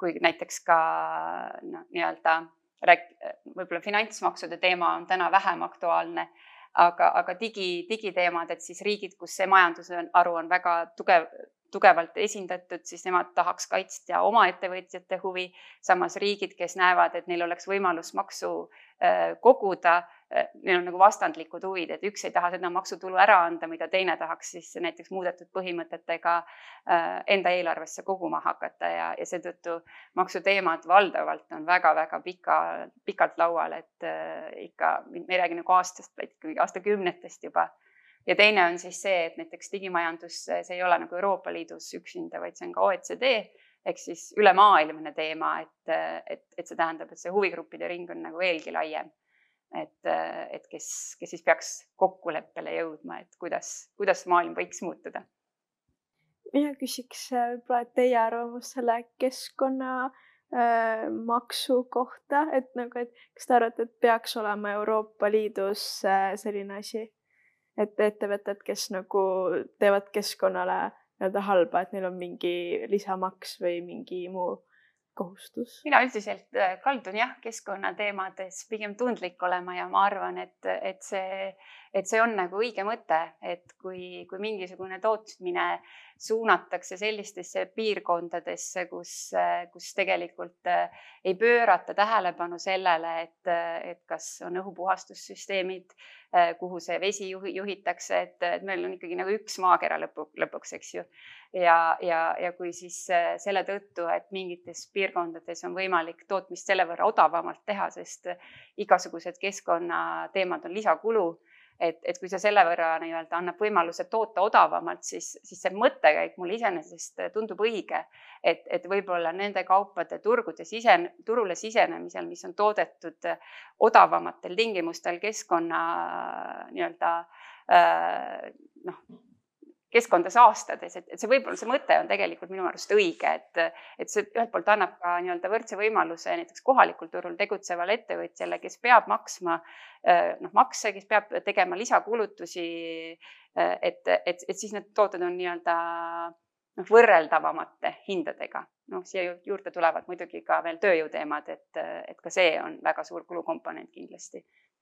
kui näiteks ka nii-öelda võib-olla finantsmaksude teema on täna vähem aktuaalne, aga digiteemad, et siis riigid, kus see majandusharu on väga tugevalt esindatud, siis nemad tahaks kaitsta oma ettevõtjate huvi. Samas riigid, kes näevad, et neil oleks võimalus maksu koguda, neil on nagu vastandlikud huvid, et üks ei taha seda maksutulu ära anda, mida teine tahaks siis näiteks muudetud põhimõtetega enda eelarvesse koguma hakata ja seetõttu maksuteemad valdavalt on väga-väga pikalt laual, et ikka me ei räägi nagu aastast, vaid ikkagi aastakümnetest juba. Ja teine on siis see, et näiteks digimajandus, see ei ole nagu Euroopa Liidus üksinda, vaid see on ka OECD, ehk siis ülemaailmne teema, et see tähendab, et see huvigruppide ring on nagu veelgi laiem. Et kes siis peaks kokkuleppele jõudma, et kuidas maailm võiks muutuda. Mina küsiks võib-olla teie arvamus selle keskkonna maksu kohta, et kas te arvate, et peaks olema Euroopa Liidus selline asi? Et ettevõtted, kes nagu teevad keskkonnale halba, et neil on mingi lisamaks või mingi muu kohustus? Mina üldiselt kaldun keskkonnateemades pigem tundlik olema ja ma arvan, et see on nagu õige mõte, et kui mingisugune tootmine suunatakse sellistesse piirkondadesse, kus tegelikult ei pöörata tähelepanu sellele, et kas on õhupuhastussüsteemid, kuhu see vesi juhitakse, et meil on ikkagi nagu üks maakera lõpuks, eks ju. Ja kui siis selle tõttu, et mingites piirkondades on võimalik tootmist selle võrra odavamalt teha, sest igasugused keskkonnateemad on lisakulu, et kui see selle võrra nii-öelda annab võimaluse toota odavamalt, siis see mõttekäik mulle iseenesest tundub õige, et võib-olla nende kaupade turule sisenemisel, mis on toodetud odavamatel tingimustel keskkonna nii-öelda keskkonda saastades, et see võib-olla see mõte on tegelikult minu arust õige, et see ühelt poolt annab ka nii-öelda võrdse võimaluse näiteks kohalikul turul tegutsevale ettevõtjale, kes peab maksma makse, kes peab tegema lisakulutusi, et siis need tooted on nii-öelda võrreldavamate hindadega. Siia juurde tulevad muidugi ka veel tööjõuteemad, et ka see on väga suur kulukomponent kindlasti.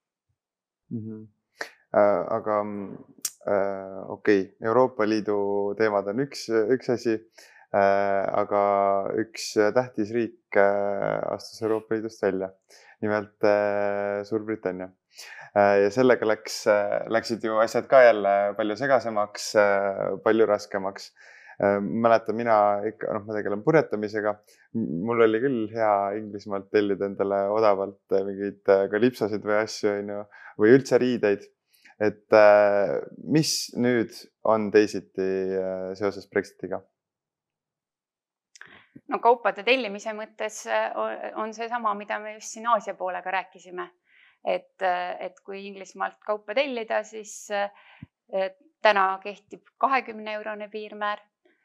Aga okei, Euroopa Liidu teemad on üks asi, aga üks tähtis riik astus Euroopa Liidust välja, nimelt Suurbritannia. Ja sellega läksid ju asjad ka jälle palju segasemaks, palju raskemaks. Mäletan, mina tegelen purjetamisega. Mul oli küll hea Inglismaalt tellida endale odavalt mingeid kalipsosid või asju, või üldse riideid. Et mis nüüd on teisiti seoses Brexitiga? Kaupade tellimise mõttes on see sama, mida me just siin Aasia poolega rääkisime. Et kui Inglismaalt kaupa tellida, siis täna kehtib 20 € piirmäär.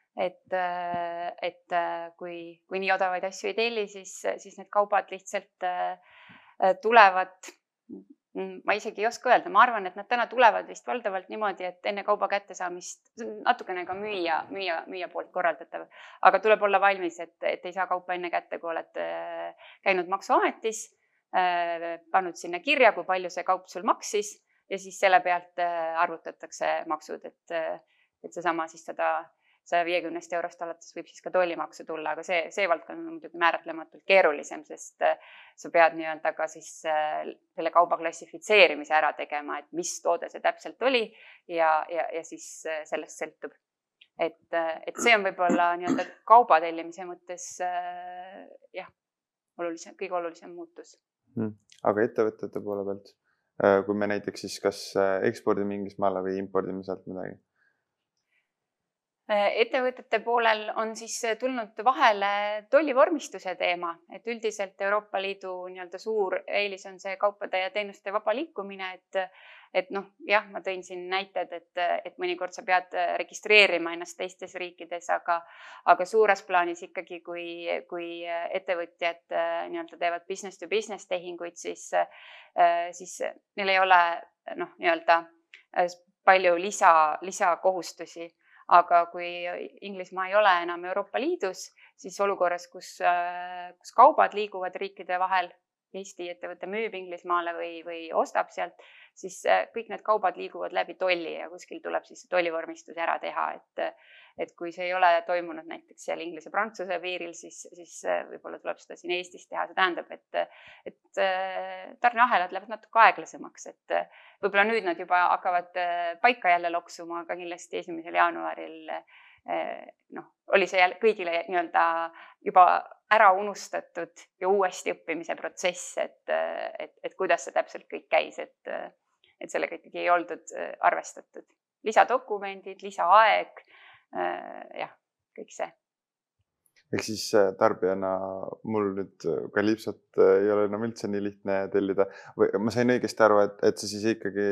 Et kui nii odavaid asju ei telli, siis need kaubad lihtsalt tulevad. Ma isegi ei oska öelda, ma arvan, et nad täna tulevad vist valdavalt niimoodi, et enne kauba kättesaamist natukene ka müüja poolt korraldatav, aga tuleb olla valmis, et ei saa kaupa enne kätte, kui oled käinud maksuametis, pannud sinna kirja, kui palju see kaup sul maksis ja siis selle pealt arvutatakse maksud, et seesama siis 150 € alates võib siis ka tollimaksu tulla, aga see valdkond on muidugi määratlematult keerulisem, sest sa pead nii-öelda ka siis selle kauba klassifitseerimise ära tegema, et mis toode see täpselt oli ja siis sellest sõltub. Et see on võib-olla nii-öelda kauba tellimise mõttes kõige olulisem muutus. Aga ettevõtete poole pealt, kui me näiteks siis kas ekspordime Inglismaale või impordime sealt midagi? Ettevõtete poolel on siis tulnud vahele tollivormistuse teema, et üldiselt Euroopa Liidu nii-öelda suur eelis on see kaupade ja teenuste vaba liikumine, et ma tõin siin näited, et mõnikord sa pead registreerima ennast teistes riikides, aga suures plaanis ikkagi, kui ettevõtjad nii-öelda teevad business to business tehinguid, siis neil ei ole nii-öelda palju lisakohustusi. Aga kui Inglismaa ei ole enam Euroopa Liidus, siis olukorras, kus kaubad liiguvad riikide vahel, Eesti ettevõte müüb Inglismaale või ostab sealt, siis kõik need kaubad liiguvad läbi tolli ja kuskil tuleb siis tollivormistus ära teha, et kui see ei ole toimunud näiteks seal Inglise-Prantsuse piiril, siis võib-olla tuleb seda siin Eestis teha. See tähendab, et tarneahelad lähevad natuke aeglasemaks, et võib-olla nüüd nad juba hakkavad paika jälle loksuma, aga kindlasti 1. jaanuaril oli see jälle kõigile nii-öelda juba ära unustatud ja uuesti õppimise protsess, et kuidas see täpselt kõik käis, et sellega ikkagi ei oldud arvestatud. Lisadokumendid, lisaaeg, jah, kõik see. Ehk siis tarbijana mul nüüd Calypsot ei ole enam üldse nii lihtne tellida. Või ma sain õigesti aru, et see siis ikkagi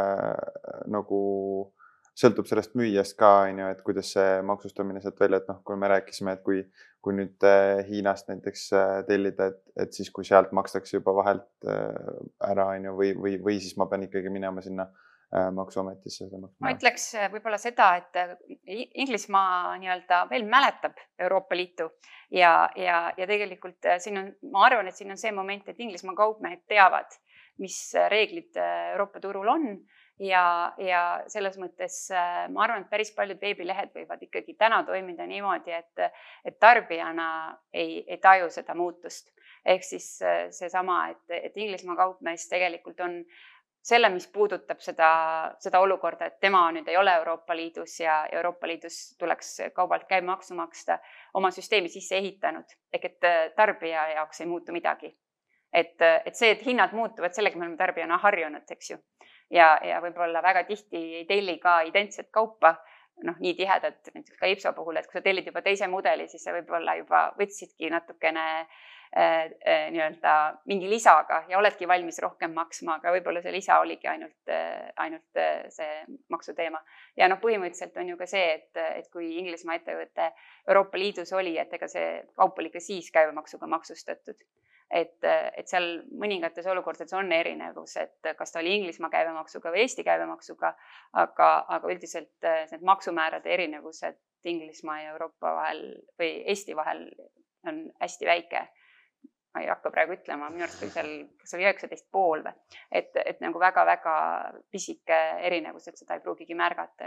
nagu sõltub sellest müüjast ka, et kuidas see maksustamine sealt välja, et kui me rääkisime, et kui nüüd Hiinast näiteks tellida, et siis kui sealt makstakse juba vahelt ära, või siis ma pean ikkagi minema sinna maksuametisse seda maksma. Ma ütleks võib-olla seda, et Inglismaa nii-öelda veel mäletab Euroopa Liitu ja tegelikult ma arvan, et siin on see moment, et Inglismaa kaupmehed teavad, mis reeglid Euroopa turul on ja selles mõttes ma arvan, et päris paljud veebilehed võivad ikkagi täna toimida niimoodi, et tarbijana ei taju seda muutust. Ehk siis seesama, et Inglismaa kaupmees tegelikult on selle, mis puudutab seda olukorda, et tema nüüd ei ole Euroopa Liidus ja Euroopa Liidus tuleks kaubalt käibemaksu maksta, oma süsteemi sisse ehitanud. Ehk et tarbija jaoks ei muutu midagi. Et see, et hinnad muutuvad, sellega me oleme tarbijana harjunud, eks ju. Ja võib-olla väga tihti ei telli ka identset kaupa, nii tihedat, näiteks ka Ipso puhul, et kui sa tellid juba teise mudeli, siis sa võib-olla juba võtsidki natukene nii-öelda mingi lisaga ja oledki valmis rohkem maksma, aga võib-olla see lisa oligi ainult see maksuteema. Ja põhimõtteliselt on ju ka see, et kui Inglismaa ettevõte Euroopa Liidus oli, et ega see kaup oli ka siis käibemaksuga maksustatud. Et seal mõningates olukordades on erinevus, et kas ta oli Inglismaa käibemaksuga või Eesti käibemaksuga, aga üldiselt need maksumäärade erinevused Inglismaa ja Euroopa vahel või Eesti vahel on hästi väike. Ma ei hakka praegu ütlema, minu arust oli seal, kas oli 19,5 või, et nagu väga-väga pisike erinevus, et seda ei pruugigi märgata,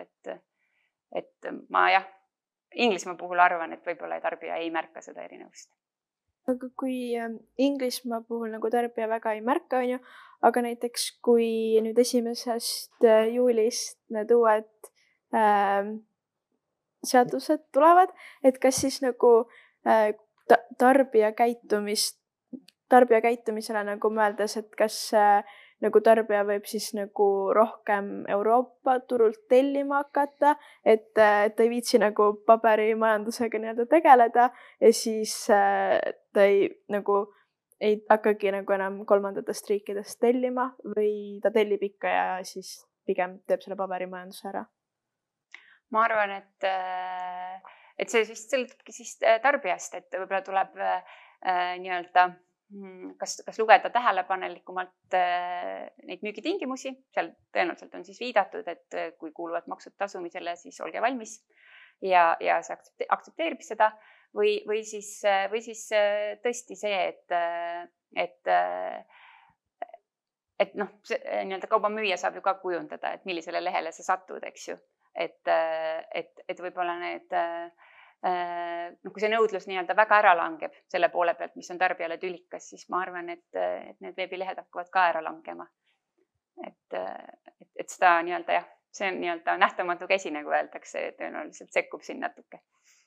et ma Inglismaa puhul arvan, et võib-olla tarbija ei märka seda erinevust. Aga kui Inglismaa puhul nagu tarbija väga ei märka, aga näiteks kui nüüd 1. juulist need uued seadused tulevad, et kas siis nagu tarbija käitumisele nagu mõeldes, et kas nagu tarbija võib siis nagu rohkem Euroopa turult tellima hakata, et ta ei viitsi nagu paberimajandusega nii-öelda tegeleda ja siis ta ei hakkagi nagu enam kolmandatest riikidest tellima või ta tellib ikka ja siis pigem teeb selle paberimajanduse ära? Ma arvan, et see siis sõltubki siis tarbijast, et võib-olla tuleb nii-öelda kas lugeda tähelepanelikumalt neid müügitingimusi, seal tõenäoliselt on siis viidatud, et kui kuuluvad maksud tasumisele, siis olge valmis ja see aktsepteerib seda või siis tõesti see, et nii-öelda kaubamüüja saab ju ka kujundada, et millisele lehele sa satud, eks ju, et võib-olla need kui see nõudlus nii-öelda väga ära langeb selle poole pealt, mis on tarbijale tülikas, siis ma arvan, et need veebilehed hakkavad ka ära langema. Et seda nii-öelda see on nii-öelda nähtamatu käsi, nagu öeldakse, tõenäoliselt sekkub siin natuke.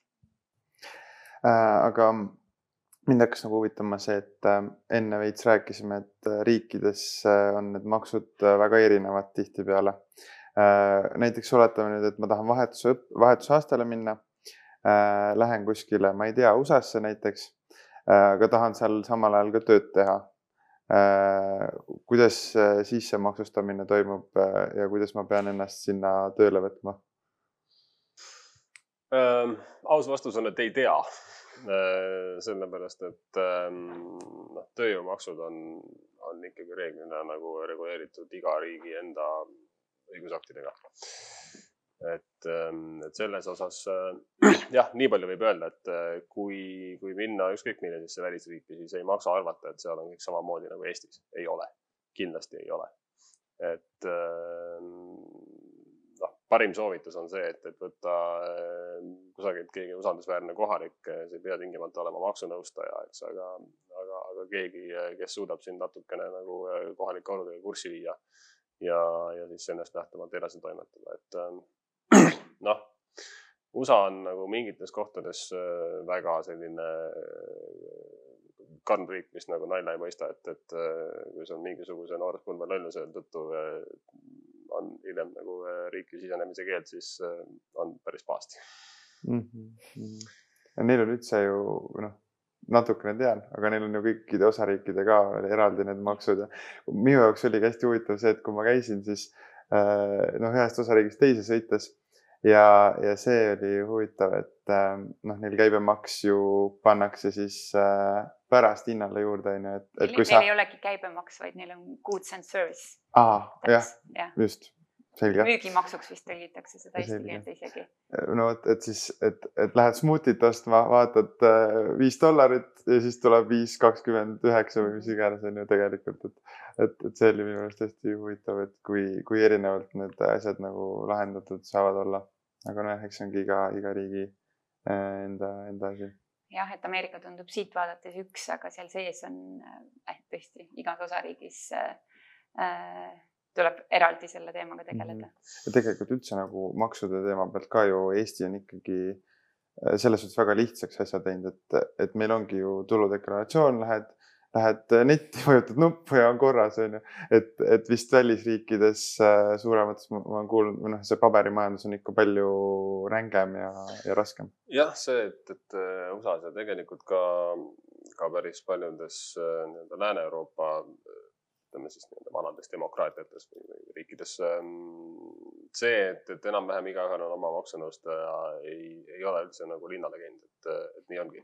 Aga mind hakkas nagu huvitama see, et enne veits rääkisime, et riikides on need maksud väga erinevad tihtipeale. Näiteks oletame nüüd, et ma tahan vahetusaastale minna. Lähen kuskile, ma ei tea, USA-sse näiteks, aga tahan seal samal ajal ka tööd teha. Kuidas siis see maksustamine toimub ja kuidas ma pean ennast sinna tööle võtma? Aus vastus on, et ei tea. Sellepärast, et tööjõumaksud on ikkagi reeglina nagu reguleeritud iga riigi enda õigusaktidega. et selles osas jah, nii palju võib öelda, et kui minna ükskõik millisesse välisriiki, siis ei maksa arvata, et seal on kõik samamoodi nagu Eestis. Ei ole. Kindlasti ei ole. Et parim soovitus on see, et võtta kusagilt keegi usaldusväärne kohalik, see ei pea tingimata olema maksunõustaja, eks, aga keegi, kes suudab sind natukene nagu kohalike oludega kurssi viia ja siis ennast lähtuvalt edasi toimetada. Et USA on nagu mingites kohtades väga selline karm riik, mis nagu nalja ei mõista, et kui see on mingisuguse nooruspõlve lolluse tõttu on hiljem nagu riiki sisenemise keeld, siis on päris pahasti. Ja neil on üldse ju, natukene tean, aga neil on ju kõikide osariikide ka eraldi need maksud. Ja minu jaoks oli hästi huvitav see, et kui ma käisin, siis ühest osariigist teise sõites ja see oli huvitav, et neil käibemaks ju pannakse siis pärast hinnale juurde. Neil ei olegi käibemaks, vaid neil on goods and service. Jah, just. Selge. Müügimaksuks vist tõlgitakse seda eesti keelde isegi. Et siis, et lähed smuutit ostma, vaatad $5 ja siis tuleb 5.29 või mis iganes on ju tegelikult. Et see oli minu meelest hästi huvitav, et kui erinevalt need asjad nagu lahendatud saavad olla. Aga eks ongi iga riigi enda asi. Jah, et Ameerika tundub siit vaadates üks, aga seal sees on tõesti igas osariigis tuleb eraldi selle teemaga tegeleda. Ja tegelikult üldse nagu maksude teema pealt ka ju Eesti on ikkagi selles suhtes väga lihtsaks asja teinud, et meil ongi ju tuludeklaratsioon, lähed netti, vajutad nuppu ja on korras. Et vist välisriikides suuremates ma olen kuulnud, see paberimajandus on ikka palju rängem ja raskem. Jah, see, et USA-s ja tegelikult ka päris paljudes Lääne-Euroopa siis vanades demokraatiates või riikides see, et enam-vähem igaühel on oma maksunõustaja, ei ole üldse nagu linnale käinud, et nii ongi.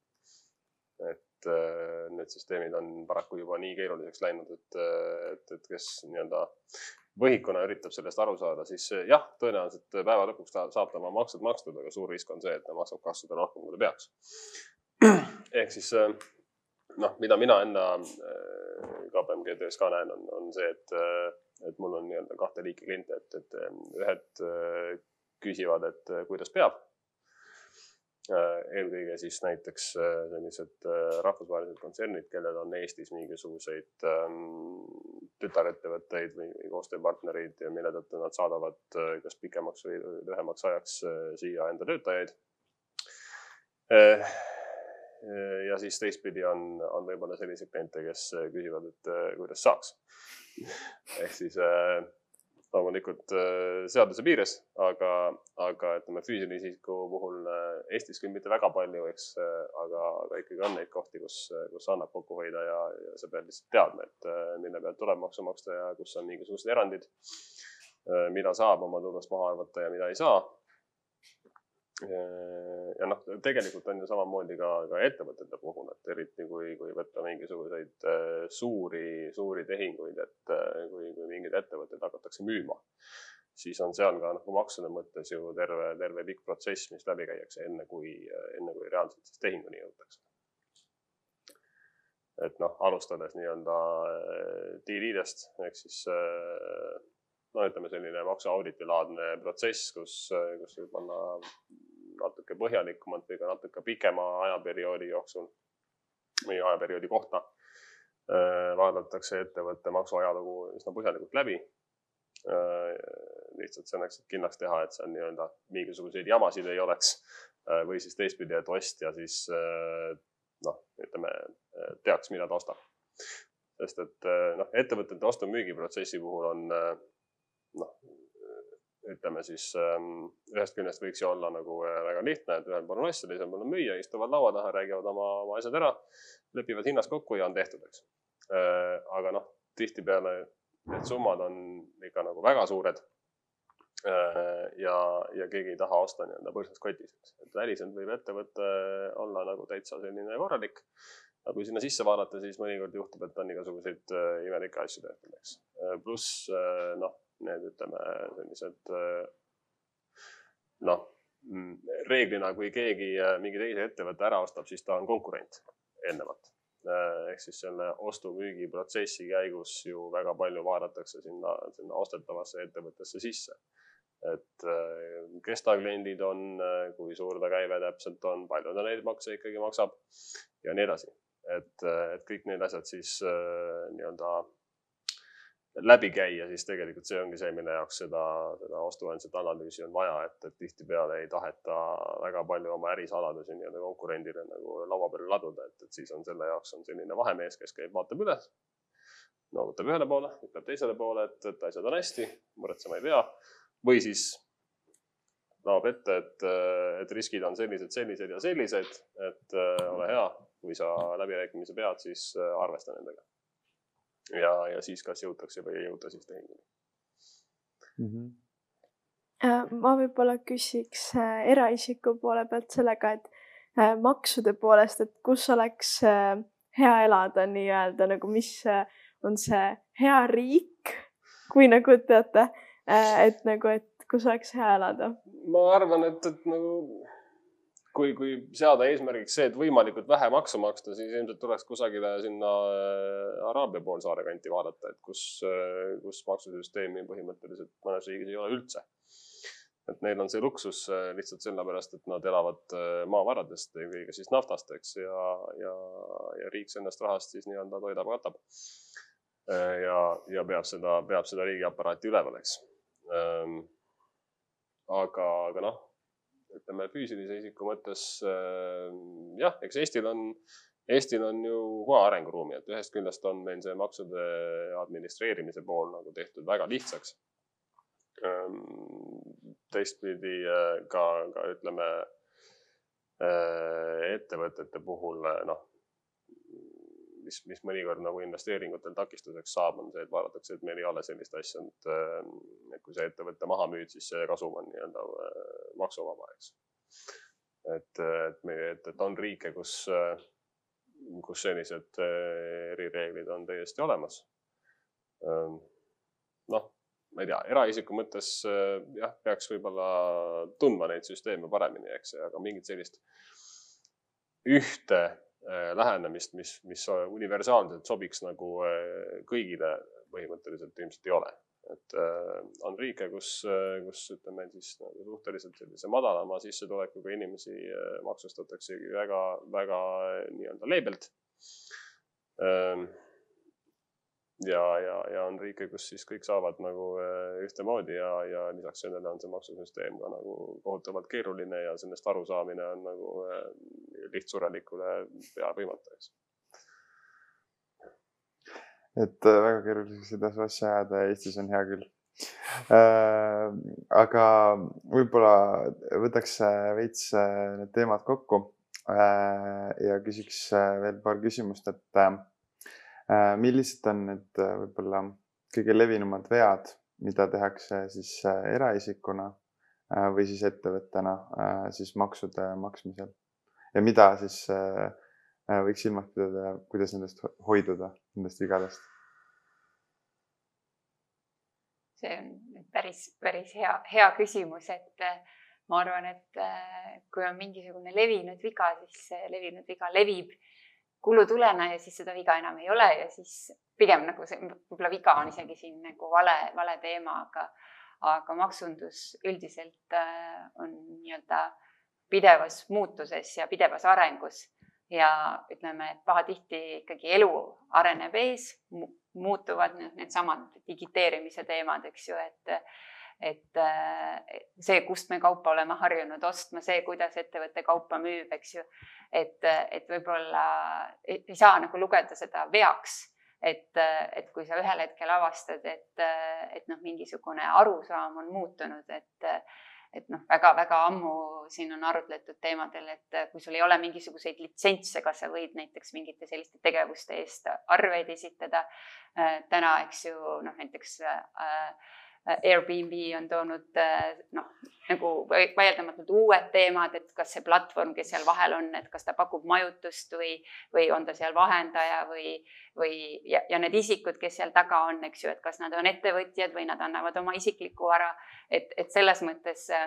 Et need süsteemid on paraku juba nii keeruliseks läinud, et kes võhikuna üritab sellest aru saada, siis jah, tõenäoliselt päeva lõpuks saab ta oma maksud makstud, aga suur risk on see, et ta maksab kasvada rohkem, kui ta peaks. Ehk siis mida mina enda KPMG töös ka näen, on see, et mul on kahte liiki kliente, et ühed küsivad, et kuidas peab. Eelkõige siis näiteks sellised rahvusvahelised kontsernid, kellel on Eestis mingisuguseid tütarettevõtteid või koostööpartnerid, mille tõttu nad saadavad kas pikemaks või lühemaks ajaks siia enda töötajaid. Ja siis teistpidi on võib-olla selliseid kliente, kes küsivad, et kuidas saaks. Ehk siis loomulikult seaduse piires, aga füüsilise isiku puhul Eestis küll mitte väga palju, aga ikkagi on neid kohti, kus annab kokku hoida ja sa pead lihtsalt teadma, et mille pealt tuleb maksu maksta ja kus on mingisugused erandid, mida saab oma tulust maha arvata ja mida ei saa. Ja tegelikult on ju samamoodi ka ettevõtete puhul, et eriti kui võtta mingisuguseid suuri tehinguid, et kui mingid ettevõtted hakatakse müüma, siis on seal ka maksude mõttes ju terve pikk protsess, mis läbi käiakse enne kui reaalselt siis tehinguni jõutakse. Et alustades DD-dest, ehk siis ütleme selline maksuauditilaadne protsess, kus võib panna natuke põhjalikumalt või ka natuke pikema ajaperioodi jooksul või ajaperioodi kohta vaadatakse ettevõtte maksuajalugu üsna põhjalikult läbi. Lihtsalt selleks, et kindlaks teha, et see on mingisuguseid jamasid ei oleks või siis teistpidi, et ostja siis teaks, mida ta ostab. Sest et ettevõtete ostu-müügiprotsessi puhul on ütleme siis ühest küljest võiks ju olla väga lihtne, et ühel pool on asja, teisel pool on müüa, istuvad laua taha, räägivad oma asjad ära, lepivad hinnas kokku ja on tehtud, eks. Aga tihtipeale need summad on ikka väga suured ja keegi ei taha osta põrsast kotis. Et väliselt võib ettevõte olla täitsa selline korralik. Aga kui sinna sisse vaadata, siis mõnikord juhtub, et on igasuguseid imelikke asju tehtud, eks. Pluss need sellised noh, reeglina, kui keegi mingi teise ettevõtte ära ostab, siis ta on konkurent eelnevalt. Ehk siis selle ostu-müügi protsessi käigus ju väga palju vaadatakse sinna ostetavasse ettevõttesse sisse. Et kes ta kliendid on, kui suur ta käive täpselt on, palju ta neid makse ikkagi maksab ja nii edasi. Et kõik need asjad siis nii-öelda läbi käia, siis tegelikult see ongi see, mille jaoks seda ostuandset analüüsi on vaja, et tihtipeale ei taheta väga palju oma ärisaladusi nii-öelda konkurendile nagu laua peale laduda, et siis on selle jaoks on selline vahemees, kes käib, vaatab üle, noogutab ühele poole, ütleb teisele poole, et asjad on hästi, muretsema ei pea. Või siis laob ette, et riskid on sellised ja sellised, et ole hea, kui sa läbirääkimise pead, siis arvesta nendega. Ja siis kas jõutakse või ei jõuta siis tehinguni. Ma võib-olla küsiks eraisiku poole pealt sellega, et maksude poolest, et kus oleks hea elada nii-öelda, nagu mis on see hea riik, kui nagu teate, et kus oleks hea elada? Ma arvan, et nagu kui seada eesmärgiks see, et võimalikult vähe maksu maksta, siis ilmselt tuleks kusagile sinna Araabia poolsaare kanti vaadata, et kus maksusüsteemi põhimõtteliselt mõnes riigis ei ole üldse. Et neil on see luksus lihtsalt sellepärast, et nad elavad maavaradest, kõige siis naftast, eks, ja riik sellest rahast siis nii-öelda toidab, katab. Ja peab seda riigiaparaati üleval, eks. Aga noh, ütleme füüsilise isiku mõttes, jah, eks Eestil on ju kohe arenguruumi, et ühest küljest on meil see maksude administreerimise pool nagu tehtud väga lihtsaks. Teistpidi ka ütleme ettevõtete puhul, noh, mis mõnikord nagu investeeringutel takistuseks saab, on see, et vaadatakse, et meil ei ole sellist asja, et kui see ettevõtte maha müüd, siis see kasum on nii-öelda maksuvaba, eks. Et on riike, kus sellised erireeglid on täiesti olemas. Noh, ma ei tea, eraisiku mõttes jah, peaks võib-olla tundma neid süsteeme paremini, eks, aga mingit sellist ühte lähenemist, mis universaalselt sobiks nagu kõigile põhimõtteliselt ilmselt ei ole. Et on riike, kus ütleme siis suhteliselt sellise madalama sissetulekuga inimesi maksustataksegi väga nii-öelda leebelt. Ja on riike, kus siis kõik saavad nagu ühtemoodi ja lisaks sellele on see maksusüsteem ka nagu kohutavalt keeruline ja sellest arusaamine on nagu lihtsurelikule pea võimataks. Et väga keeruliseks seda asja ajada ja Eestis on hea küll. Aga võib-olla võtaks veits need teemad kokku ja küsiks veel paar küsimust, et millised on need võib-olla kõige levinumad vead, mida tehakse siis eraisikuna või siis ettevõttena siis maksude maksmisel ja mida siis võiks silmas pidada, kuidas nendest hoiduda, nendest vigadest? See on päris hea küsimus, et ma arvan, et kui on mingisugune levinud viga, siis see levinud viga levib kulutulena ja siis seda viga enam ei ole ja siis pigem nagu see võib-olla viga on isegi siin nagu vale teema, aga maksundus üldiselt on nii-öelda pidevas muutuses ja pidevas arengus ja ütleme, et pahatihti ikkagi elu areneb ees, muutuvad need samad digiteerimise teemad, eks ju, et see, kust me kaupa oleme harjunud ostma, see, kuidas ettevõtte kaupa müüb, eks ju, et võib-olla ei saa nagu lugeda seda veaks, et kui sa ühel hetkel avastad, et noh, mingisugune arusaam on muutunud, et noh, väga ammu siin on arutletud teemadel, et kui sul ei ole mingisuguseid litsentse, kas sa võid näiteks mingite selliste tegevuste eest arveid esitada. Täna, eks ju, noh, näiteks Airbnb on toonud nagu vaieldamatult uued teemad, et kas see platvorm, kes seal vahel on, et kas ta pakub majutust või on ta seal vahendaja ja need isikud, kes seal taga on, eks ju, et kas nad on ettevõtjad või nad annavad oma isiklikku vara, et selles mõttes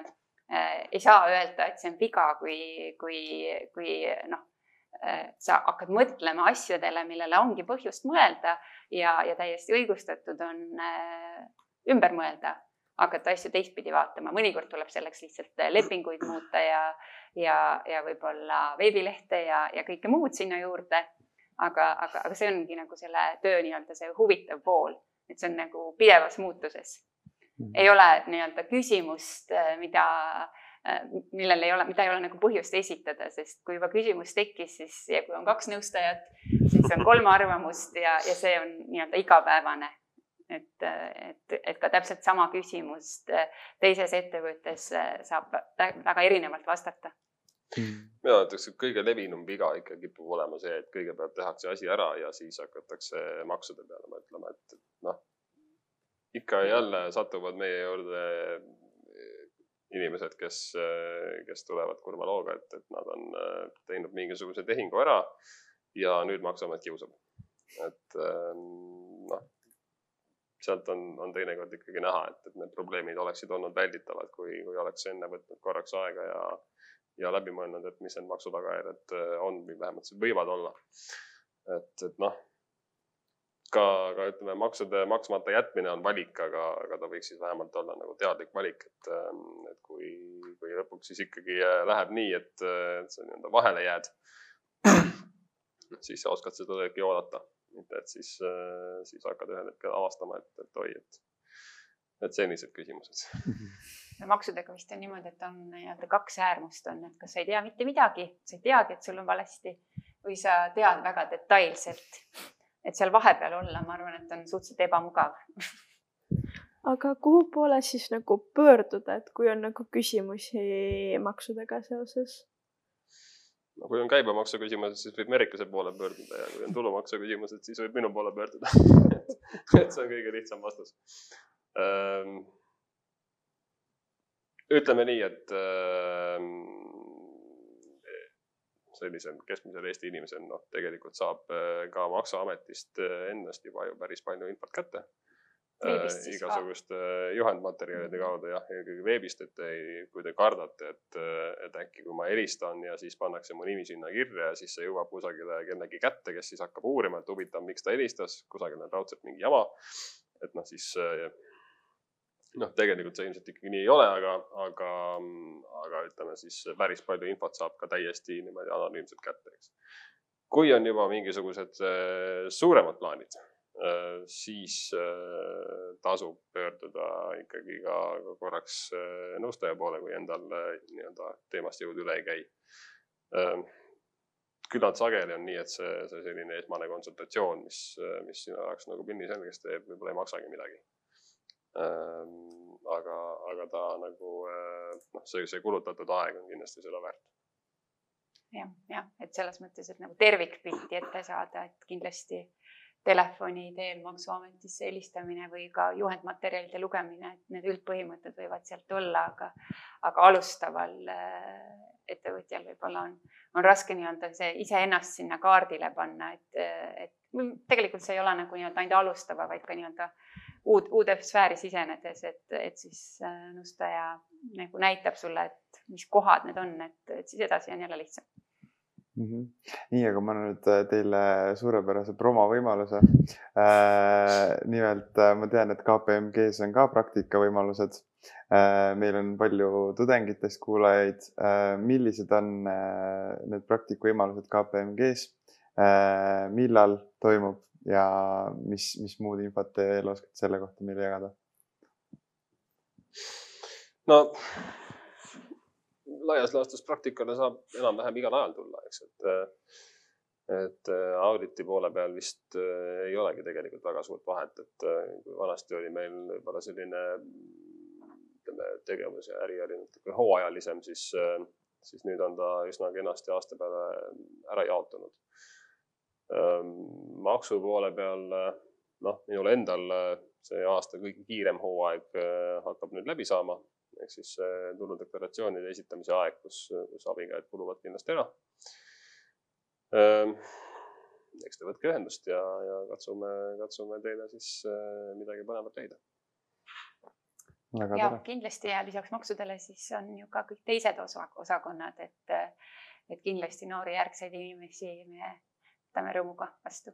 ei saa öelda, et see on viga, kui noh, sa hakkad mõtlema asjadele, millele ongi põhjust mõelda ja täiesti õigustatud on ümber mõelda, hakata asju teistpidi vaatama. Mõnikord tuleb selleks lihtsalt lepinguid muuta ja võib-olla veebilehte ja kõike muud sinna juurde. Aga see ongi nagu selle töö nii-öelda see huvitav pool, et see on nagu pidevas muutuses. Ei ole nii-öelda küsimust, mida ei ole nagu põhjust esitada, sest kui juba küsimus tekkis, siis ja kui on 2 nõustajat, siis on 3 arvamust ja see on nii-öelda igapäevane. Et ka täpselt sama küsimust teises ettevõttes saab väga erinevalt vastata. Mina ütleks, et kõige levinum viga ikka kipub olema see, et kõigepealt tehakse asi ära ja siis hakatakse maksude peale mõtlema, et noh, ikka jälle satuvad meie juurde inimesed, kes tulevad kurva looga, et nad on teinud mingisuguse tehingu ära ja nüüd maksuamet kiusab. Et noh, sealt on teinekord ikkagi näha, et need probleemid oleksid olnud välditavad, kui oleks enne võtnud korraks aega ja läbi mõelnud, et mis need maksutagajärjed on või vähemalt võivad olla. Et noh, ka ütleme, maksude maksmata jätmine on valik, aga ta võiks siis vähemalt olla nagu teadlik valik, et kui lõpuks siis ikkagi läheb nii, et sa nii-öelda vahele jääd, siis sa oskad seda tõesti oodata. Mitte, et siis hakkad ühel hetkel avastama, et oi, et sellised küsimused. Maksudega vist on niimoodi, et on 2 äärmust on, et kas sa ei tea mitte midagi, sa ei teagi, et sul on valesti või sa tead väga detailselt, et seal vahepeal olla, ma arvan, et on suhteliselt ebamugav. Aga kuhu poole siis nagu pöörduda, et kui on nagu küsimusi maksudega seoses? No, kui on käibemaksu küsimused, siis võib Merikese poole pöörduda ja kui on tulumaksu küsimused, siis võib minu poole pöörduda. Et see on kõige lihtsam vastus. Ütleme nii, et sellisel keskmisel Eesti inimesel tegelikult saab ka maksuametist endast juba ju päris palju infot kätte. Igasuguste juhendmaterjalide kaudu ja kõige veebist, et kui te kardate, et äkki kui ma helistan ja siis pannakse mu nimi sinna kirja ja siis see jõuab kusagile kellegi kätte, kes siis hakkab uurima, et huvitav, miks ta helistas, kusagil on raudselt mingi jama. Et noh, siis tegelikult see ilmselt ikkagi nii ei ole, aga ütleme siis päris palju infot saab ka täiesti niimoodi anonüümselt kätte. Kui on juba mingisugused suuremad plaanid, siis tasub pöörduda ikkagi ka korraks nõustaja poole, kui endal teemast jõud üle ei käi. Küllalt sageli on nii, et see selline esmane konsultatsioon, mis sinu jaoks nagu pinni selgeks teeb, võib-olla ei maksagi midagi. Aga ta nagu, see kulutatud aeg on kindlasti seda väärt. Ja, et selles mõttes, et nagu tervikpilti ette saada, et kindlasti telefoni teel maksuametisse helistamine või ka juhendmaterjalide lugemine, et need üldpõhimõtted võivad sealt olla, aga alustaval ettevõtjal võib-olla on raske nii-öelda see iseennast sinna kaardile panna, et tegelikult see ei ole nagu nii-öelda ainult alustava, vaid ka nii-öelda uude sfääri sisenedes, et siis nõustaja nagu näitab sulle, et mis kohad need on, et siis edasi on jälle lihtsam. Nii, aga ma nüüd teile suurepärase promovõimaluse. Nimelt ma tean, et KPMG-s on ka praktikavõimalused. Meil on palju tudengitest kuulajaid. Millised on need praktikavõimalused KPMG-s? Millal toimub ja mis muud infot te veel oskate selle kohta meile jagada? No, laias laastus praktikale saab enam-vähem igal ajal tulla, eks, et auditi poole peal vist ei olegi tegelikult väga suurt vahet, et kui vanasti oli meil võib-olla selline tegevus ja äri oli hooajalisem, siis nüüd on ta üsna kenasti aasta peale ära jaotunud. Maksu poole peal, minul endal see aasta kõige kiirem hooaeg hakkab nüüd läbi saama. Ehk siis tuludeklaratsioonide esitamise aeg, kus abikäed kuluvad kindlasti ära. Eks te võtke ühendust ja katsume teile siis midagi põnevat leida. Väga ja tore. kindlasti ja lisaks maksudele siis on ju ka kõik teised osakonnad, et kindlasti noori järgseid inimesi me võtame rõõmuga vastu.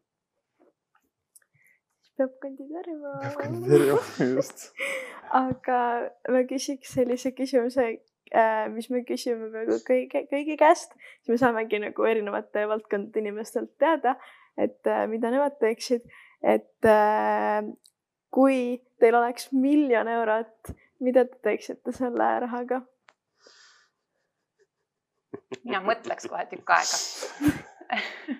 Peab kandideerima. Just. Aga ma küsiks sellise küsimuse, mis me küsime peaaegu kõigi käest, siis me saamegi nagu erinevate valdkondade inimestelt teada, et mida nemad teeksid, et kui teil oleks 1 000 000 eurot, mida te teeksite selle rahaga? Mina mõtleks kohe tükk aega.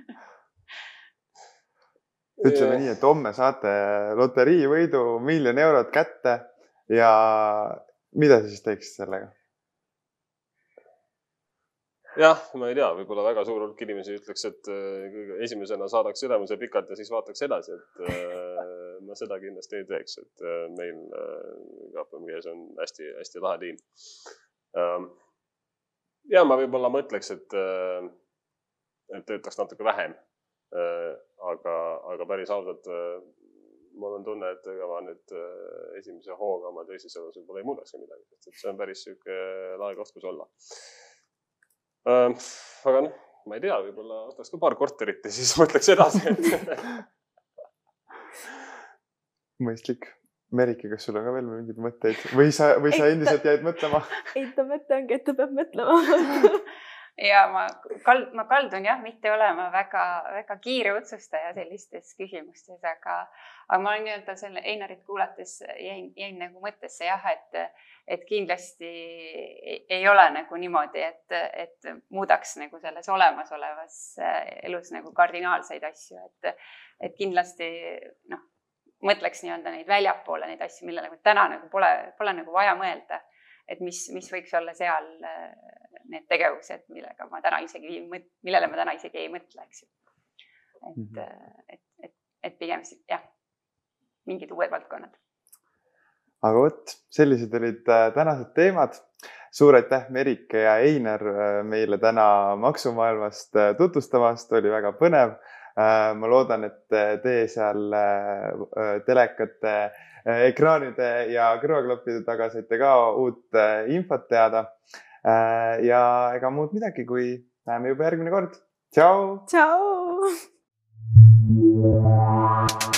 Ütleme nii, et homme saate loteriivõidu 1 000 000 eurot kätte ja mida sa siis teeksid sellega? Jah, ma ei tea, võib-olla väga suur hulk inimesi ütleks, et esimesena saadaks südamuse pikalt ja siis vaataks edasi, et ma seda kindlasti ei teeks, et meil KPMGs on hästi lahe tiim. Ja ma võib-olla mõtleks, et töötaks natuke vähem, aga päris ausalt mul on tunne, et ega ma nüüd esimese hooga oma teises elus võib-olla ei muudaks midagi, sest see on päris siuke lahe koht, kus olla. Aga noh, ma ei tea, võib-olla ostaks ka paar korterit ja siis mõtleks edasi. Mõistlik. Merike, kas sul on ka veel mingid mõtteid? Või sa endiselt jäid mõtlema? Ei, ta mõte ongi, et ta peab mõtlema. Ja ma kaldun jah, mitte olema väga kiire otsustaja sellistes küsimustes, aga ma olen nii-öelda selle Einarit kuulates jäin nagu mõttesse jah, et kindlasti ei ole nagu niimoodi, et muudaks nagu selles olemasolevas elus nagu kardinaalseid asju, et kindlasti mõtleks nii-öelda neid väljapoole neid asju, millele täna nagu pole nagu vaja mõelda, et mis võiks olla seal need tegevused, millele ma täna isegi ei mõtle, eks ju. Et pigem jah, mingid uued valdkonnad. Aga võt, sellised olid tänased teemad. Suur aitäh, Merike ja Einar meile täna maksumaailmast tutvustamast, oli väga põnev. Ma loodan, et te seal telekate, ekraanide ja kõrvaklappide taga saite ka uut infot teada. Ja ega muud midagi, kui näeme juba järgmine kord. Tšau! Tšau!